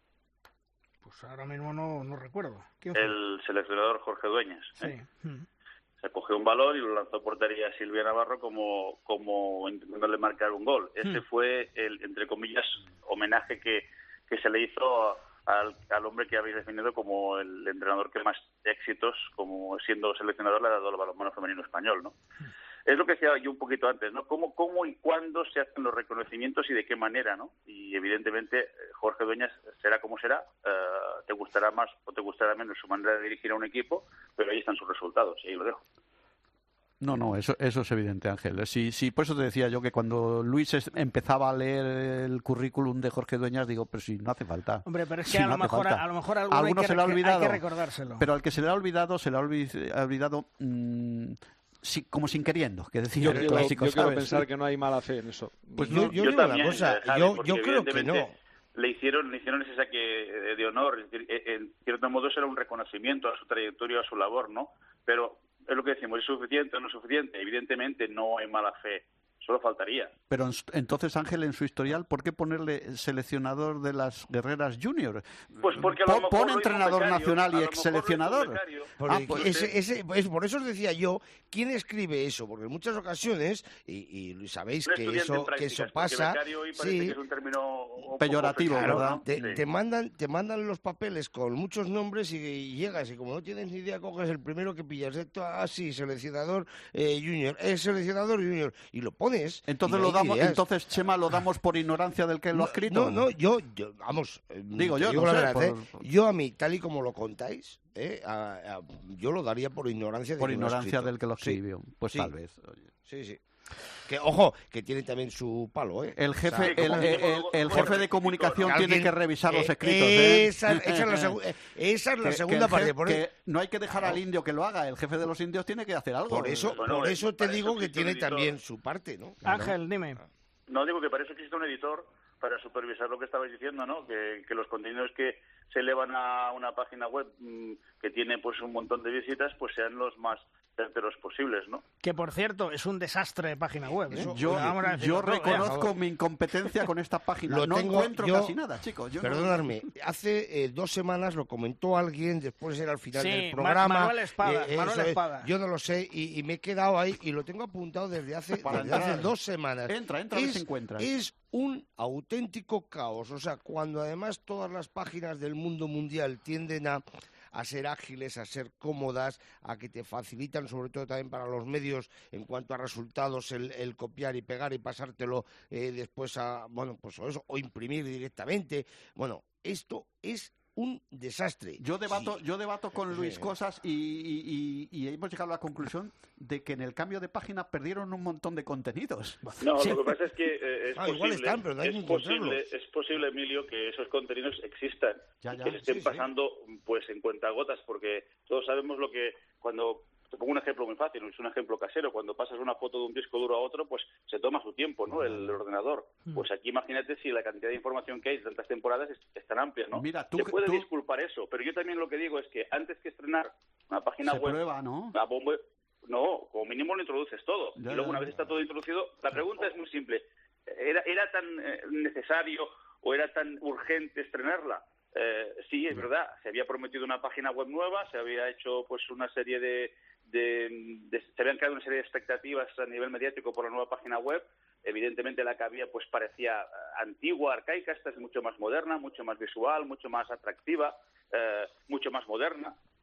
Pues ahora mismo no, no recuerdo. ¿Quién fue? El seleccionador Jorge Dueñas. Sí. ¿eh? Uh-huh. Se cogió un balón y lo lanzó a portería a Silvia Navarro como, como intentándole marcar un gol. Ese Mm. fue el, entre comillas, homenaje que, que se le hizo al, al hombre que habéis definido como el entrenador que más éxitos, como siendo seleccionador, le ha dado al balonmano femenino español, ¿no? Mm. Es lo que decía yo un poquito antes, ¿no? ¿Cómo, cómo y cuándo se hacen los reconocimientos y de qué manera, ¿no? Y evidentemente Jorge Dueñas será como será, uh, te gustará más o te gustará menos su manera de dirigir a un equipo, pero ahí están sus resultados y ahí lo dejo. No, no, eso, eso es evidente, Ángel. Sí, sí, por eso te decía yo que cuando Luis es, empezaba a leer el currículum de Jorge Dueñas, digo, pero si no hace falta. Hombre, pero es que si a, no lo mejor, a, a lo mejor a alguno, alguno hay que, se le ha olvidado. Hay que recordárselo. Pero al que se le ha olvidado, se le ha olvidado, ha olvidado mmm, sí, como sin queriendo, que decía yo el quiero, clásico, yo quiero ¿sabes? pensar que no hay mala fe en eso. Pues no, yo, yo, yo digo también, una cosa, Javi, yo, porque yo creo que no. Le hicieron, le hicieron ese saque de honor, es decir, en cierto modo eso era un reconocimiento a su trayectoria, a su labor, ¿no? Pero es lo que decimos, ¿es suficiente o no es suficiente? Evidentemente no hay mala fe, solo faltaría. Pero en, entonces, Ángel, en su historial, ¿por qué ponerle seleccionador de las guerreras junior? Pues porque a lo mejor Pon lo entrenador becario, nacional y ex ex seleccionador. Ah, pues ese, ese, pues por eso os decía yo, ¿quién escribe eso? Porque en muchas ocasiones, y, y sabéis Un que estudiante eso, en que prácticas, eso pasa, porque becario hoy parece sí, que es un término un poco peyorativo, pesado, ¿verdad? ¿no? te, Sí. te mandan te mandan los papeles con muchos nombres y, y llegas y como no tienes ni idea coges el primero que pillas. Esto, ah, sí, seleccionador eh, junior, es seleccionador junior y lo pones. Entonces y lo ahí damos, ideas. entonces Chema lo damos por ignorancia del que lo ha escrito. No, no, yo, yo vamos, eh, Digo te yo, digo no la sé, verdad, por- ¿eh? Yo a mí, tal y como lo contáis, ¿eh? a, a, yo lo daría por ignorancia de Por quien lo ha ignorancia escrito. del que lo Sí, escribió. Pues sí. tal vez. Oye. Sí, sí. Que, ojo, que tiene también su palo, ¿eh? El jefe, O sea, el, como- el- el- el jefe de comunicación que tiene alguien- que revisar los eh, escritos. ¿eh? Esa, esa es la, segu- eh, esa es la Que- que segunda el parte. je- Por, que e- no hay que dejar al indio que lo haga. El jefe de los indios tiene que hacer algo. por eso, Bueno, por eh, eso te para digo eso que existe un tiene editor. también su parte, ¿no? Ángel, dime. No, digo que para eso existe un editor para supervisar lo que estabais diciendo, ¿no? Que, que los contenidos que se elevan a una página web mmm, que tiene pues un montón de visitas, pues sean los más certeros posibles, ¿no? Que por cierto, es un desastre de página web. ¿eh? Yo, Vamos a yo decirlo todo, ¿eh? reconozco mi incompetencia con esta página. Lo no tengo encuentro yo- casi nada, chicos. Yo no- Perdonadme, hace eh, dos semanas lo comentó alguien, después era al final Sí, del Ma- programa. Manuel Espada, eh, Manuel eso es, Espada. yo no lo sé y, y me he quedado ahí y lo tengo apuntado desde hace, Para desde hace entrar. dos semanas. Entra, entra, a ver es, si encuentras. es un auténtico caos. O sea, cuando además todas las páginas del mundo mundial tienden a, a ser ágiles, a ser cómodas, a que te facilitan, sobre todo también para los medios, en cuanto a resultados, el, el copiar y pegar y pasártelo eh, después a, bueno, pues o eso, o imprimir directamente. Bueno, esto es un desastre. Yo debato, Sí. yo debato con Luis Sí. cosas y, y- y- y hemos llegado a la conclusión de que en el cambio de página perdieron un montón de contenidos. No, Sí. lo que pasa es que eh, es Ah, posible, igual están, pero no hay que es posible, encontrarlos. es posible, Emilio, que esos contenidos existan Ya, y ya. que se estén Sí, sí. pasando pues en cuentagotas, porque todos sabemos lo que cuando te pongo un ejemplo muy fácil, es un ejemplo casero, cuando pasas una foto de un disco duro a otro, pues se toma su tiempo, ¿no? El ordenador. Mm. Pues aquí imagínate si la cantidad de información que hay de tantas temporadas es, es tan amplia, ¿no? Mira, tú se que- puede tú- disculpar eso, pero yo también lo que digo es que antes que estrenar una página Se web, prueba, ¿no? la bomba, no, como mínimo lo introduces todo. Ya, y luego ya, una ya. vez está todo introducido, la pregunta es muy simple. ¿Era, era tan eh, necesario o era tan urgente estrenarla? Eh, sí, es verdad. Se había prometido una página web nueva, se había hecho pues una serie de, de, de- se habían creado una serie de expectativas a nivel mediático por la nueva página web. Evidentemente la que había pues parecía eh, antigua, arcaica. Esta es mucho más moderna, mucho más visual, mucho más atractiva, eh, mucho más moderna.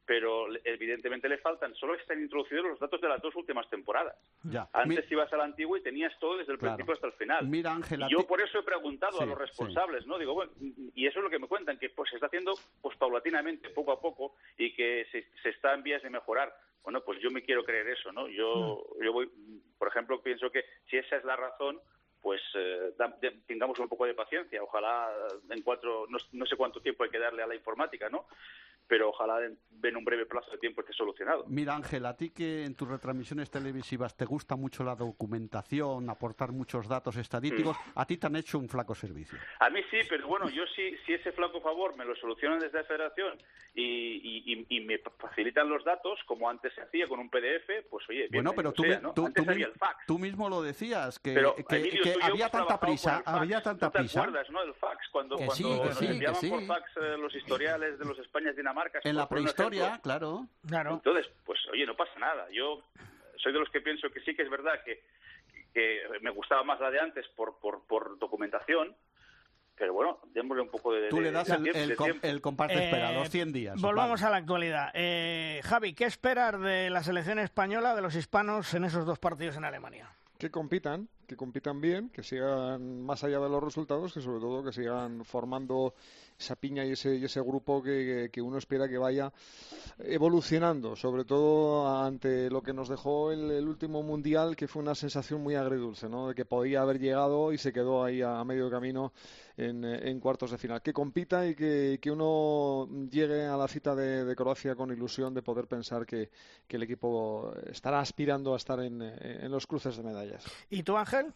pero evidentemente le faltan, solo están introducidos los datos de las dos últimas temporadas. Ya. Antes Mi... ibas a la antigua y tenías todo desde el claro. principio hasta el final. Mira, Ángela, y yo ti... por eso he preguntado sí, a los responsables, sí. ¿no? Digo, bueno, y eso es lo que me cuentan, que pues se está haciendo pues paulatinamente, poco a poco, y que se, se está en vías de mejorar. Bueno, pues yo me quiero creer eso, ¿no? Yo, mm. yo voy, por ejemplo, pienso que si esa es la razón, pues eh, da, de, tengamos un poco de paciencia. Ojalá en cuatro, no, no sé cuánto tiempo hay que darle a la informática, ¿no? Pero ojalá en, en un breve plazo de tiempo esté solucionado. Mira, Ángel, a ti que en tus retransmisiones televisivas te gusta mucho la documentación, aportar muchos datos estadísticos, mm. a ti te han hecho un flaco servicio. A mí sí, pero bueno, yo sí, si ese flaco favor me lo solucionan desde la Federación y, y, y me facilitan los datos, como antes se hacía con un P D F, pues oye, bueno, pero tú, sea, ¿no? tú, antes tú, había el fax. Tú mismo lo decías, que, pero, que, Emilio, que había tanta prisa, había tanta ¿Tú te prisa. acuerdas, no, del fax? Cuando, que cuando sí, que nos sí, enviaban que por sí. fax eh, los historiales de los Españas-Dinamarca. En la prehistoria, claro. claro. Entonces, pues oye, no pasa nada. Yo soy de los que pienso que sí que es verdad que, que me gustaba más la de antes por, por, por documentación, pero bueno, démosle un poco de Tú de, le das de el, tiempo, el, de com, tiempo. el compás de espera, Eh, los cien días. Volvamos vale. a la actualidad. Eh, Javi, ¿qué esperar de la selección española, de los hispanos, en esos dos partidos en Alemania? Que compitan, que compitan bien, que sigan más allá de los resultados, que sobre todo que sigan formando esa piña y ese, y ese grupo que, que uno espera que vaya evolucionando, sobre todo ante lo que nos dejó el, el último mundial, que fue una sensación muy agridulce, ¿no? De que podía haber llegado y se quedó ahí a, a medio camino en, en cuartos de final. Que compita y que, que uno llegue a la cita de, de Croacia con ilusión de poder pensar que, que el equipo estará aspirando a estar en, en los cruces de medallas. ¿Y tú, Ángel?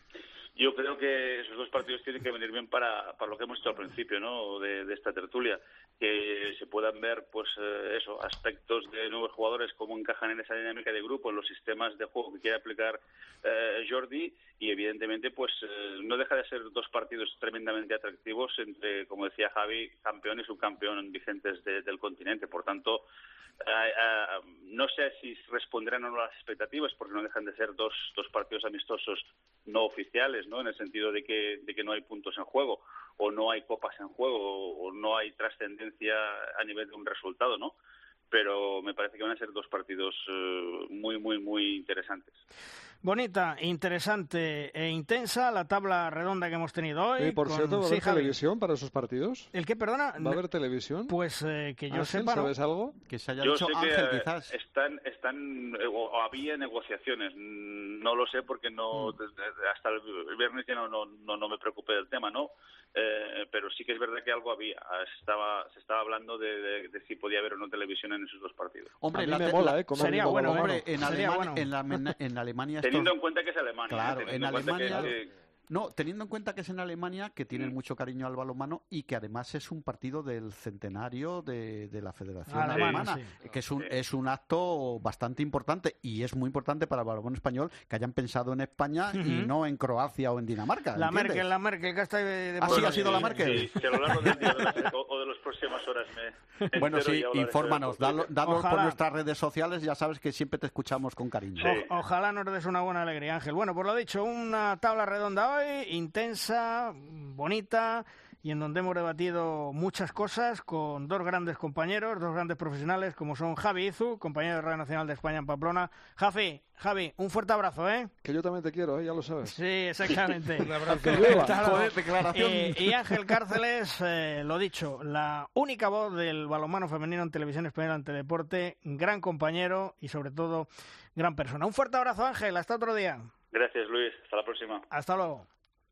Yo creo que esos dos partidos tienen que venir bien para, para lo que hemos hecho al principio, ¿no? De, de esta tertulia, que se puedan ver, pues eh, eso, aspectos de nuevos jugadores, cómo encajan en esa dinámica de grupo, en los sistemas de juego que quiere aplicar eh, Jordi, y evidentemente, pues eh, no deja de ser dos partidos tremendamente atractivos entre, como decía Javi, campeón y subcampeón vigentes de, del continente. Por tanto, Uh, uh, no sé si responderán o no a las expectativas, porque no dejan de ser dos, dos partidos amistosos no oficiales, ¿no? En el sentido de que, de que no hay puntos en juego, o no hay copas en juego, o, o no hay trascendencia a nivel de un resultado, ¿no? Pero me parece que van a ser dos partidos uh, muy, muy, muy interesantes. Bonita, interesante e intensa la tabla redonda que hemos tenido hoy. Y por con... cierto, ¿va a sí, haber Javi. televisión para esos partidos? ¿El qué, perdona? ¿Va a haber televisión? Pues eh, que yo ¿Ah, sepa, ¿sabes ¿no? algo? Que se haya Yo dicho sé Ángel, que quizás. están, están o había negociaciones. No lo sé porque no Mm. desde, hasta el viernes ya no, no, no, no me preocupé del tema, ¿no? Eh, pero sí que es verdad que algo había. Estaba, se estaba hablando de, de, de si podía haber o no televisión en esos dos partidos. Hombre, a mí la me te- mola, la- ¿eh? Como sería como bueno, balonmano. Hombre, en, Sería Alemania, bueno. en, la- en Alemania estos- Teniendo en cuenta que es Alemania. Claro, ¿eh? en Teniendo cuenta que- Alemania- que- No, teniendo en cuenta que es en Alemania, que tienen Mm. mucho cariño al balonmano y que además es un partido del centenario de, de la Federación Alemana, Alemana, sí. que es un, Sí. es un acto bastante importante y es muy importante para el balonmano español que hayan pensado en España y Ujú. no en Croacia o en Dinamarca. La ¿entiendes? Merkel, la Merkel, que está de, de Ah, sí, por- ha sido la Merkel. Sí, si a lo largo del día de las- o, o de las próximas horas me, me Bueno, entero y sí, hablaré infórmanos, sobre dalo- esto. danos por Ojalá. nuestras redes sociales, ya sabes que siempre te escuchamos con cariño. Sí. O- ojalá nos des una buena alegría, Ángel. Bueno, por lo dicho, una tabla redonda hoy, intensa, bonita, y en donde hemos debatido muchas cosas con dos grandes compañeros, dos grandes profesionales, como son Javi Izu, compañero de Radio Nacional de España en Pamplona. Javi, Javi, un fuerte abrazo, ¿eh? Que yo también te quiero, ¿eh? Ya lo sabes. Sí, exactamente. Un abrazo. Que llueva. Hasta luego. Joder, declaración. Eh, y Ángel Cárceles, eh, lo dicho, la única voz del balonmano femenino en Televisión Española ante Deporte, gran compañero y sobre todo gran persona. Un fuerte abrazo, Ángel, hasta otro día. Gracias, Luis. Hasta la próxima. Hasta luego.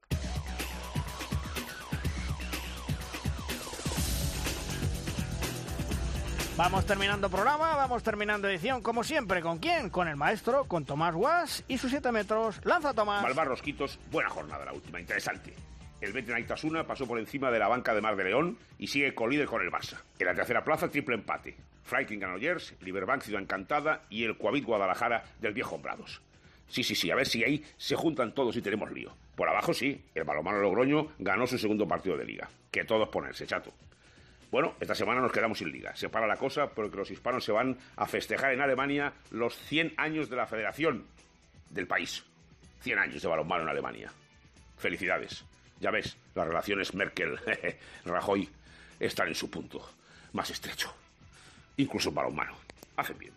Vamos terminando programa, vamos terminando edición, como siempre. ¿Con quién? Con el maestro, con Tomás Guas y sus siete metros. ¡Lanza, Tomás! Malvar Rosquitos, buena jornada la última, interesante. El Betis Naitasuna pasó por encima de la banca de Mar de León y sigue colíder con el Barça. En la tercera plaza, triple empate. Freiking Granollers, Liberbank Ciudad Encantada y el Coavit Guadalajara del Viejo Prados. Sí, sí, sí, a ver si ahí se juntan todos y tenemos lío. Por abajo sí, el balonmano Logroño ganó su segundo partido de liga. Que todos ponerse, chato. Bueno, esta semana nos quedamos sin liga. Se para la cosa porque los hispanos se van a festejar en Alemania los cien años de la federación del país. cien años de balonmano en Alemania. Felicidades. Ya ves, las relaciones Merkel-Rajoy están en su punto más estrecho. incluso en balonmano. Hacen bien.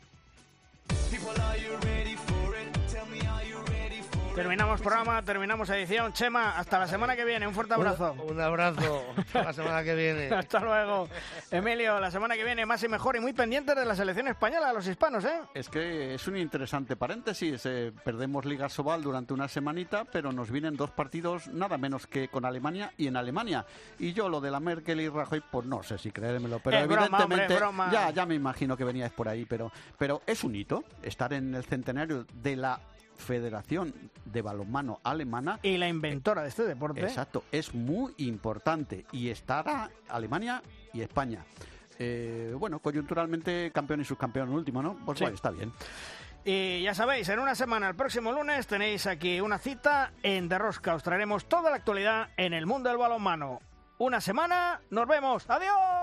Terminamos programa, terminamos edición. Chema, hasta la semana que viene. Un fuerte abrazo. Un, un abrazo. Hasta la semana que viene. Hasta luego. Emilio, la semana que viene más y mejor y muy pendientes de la selección española, los hispanos, ¿eh? Es que es un interesante paréntesis. Eh, perdemos Liga Sobal durante una semanita, pero nos vienen dos partidos nada menos que con Alemania y en Alemania. Y yo lo de la Merkel y Rajoy, pues no sé si creérmelo, pero es evidentemente broma, hombre, broma. ya ya me imagino que veníais por ahí, pero pero es un hito estar en el centenario de la Federación de Balonmano Alemana. Y la inventora de este deporte. Exacto, es muy importante. Y estará Alemania y España. Eh, bueno, coyunturalmente campeón y subcampeón último, ¿no? Pues sí. Bueno, está bien. Y ya sabéis, en una semana, el próximo lunes, tenéis aquí una cita en De Rosca. Os traeremos toda la actualidad en el mundo del balonmano. Una semana, nos vemos. ¡Adiós!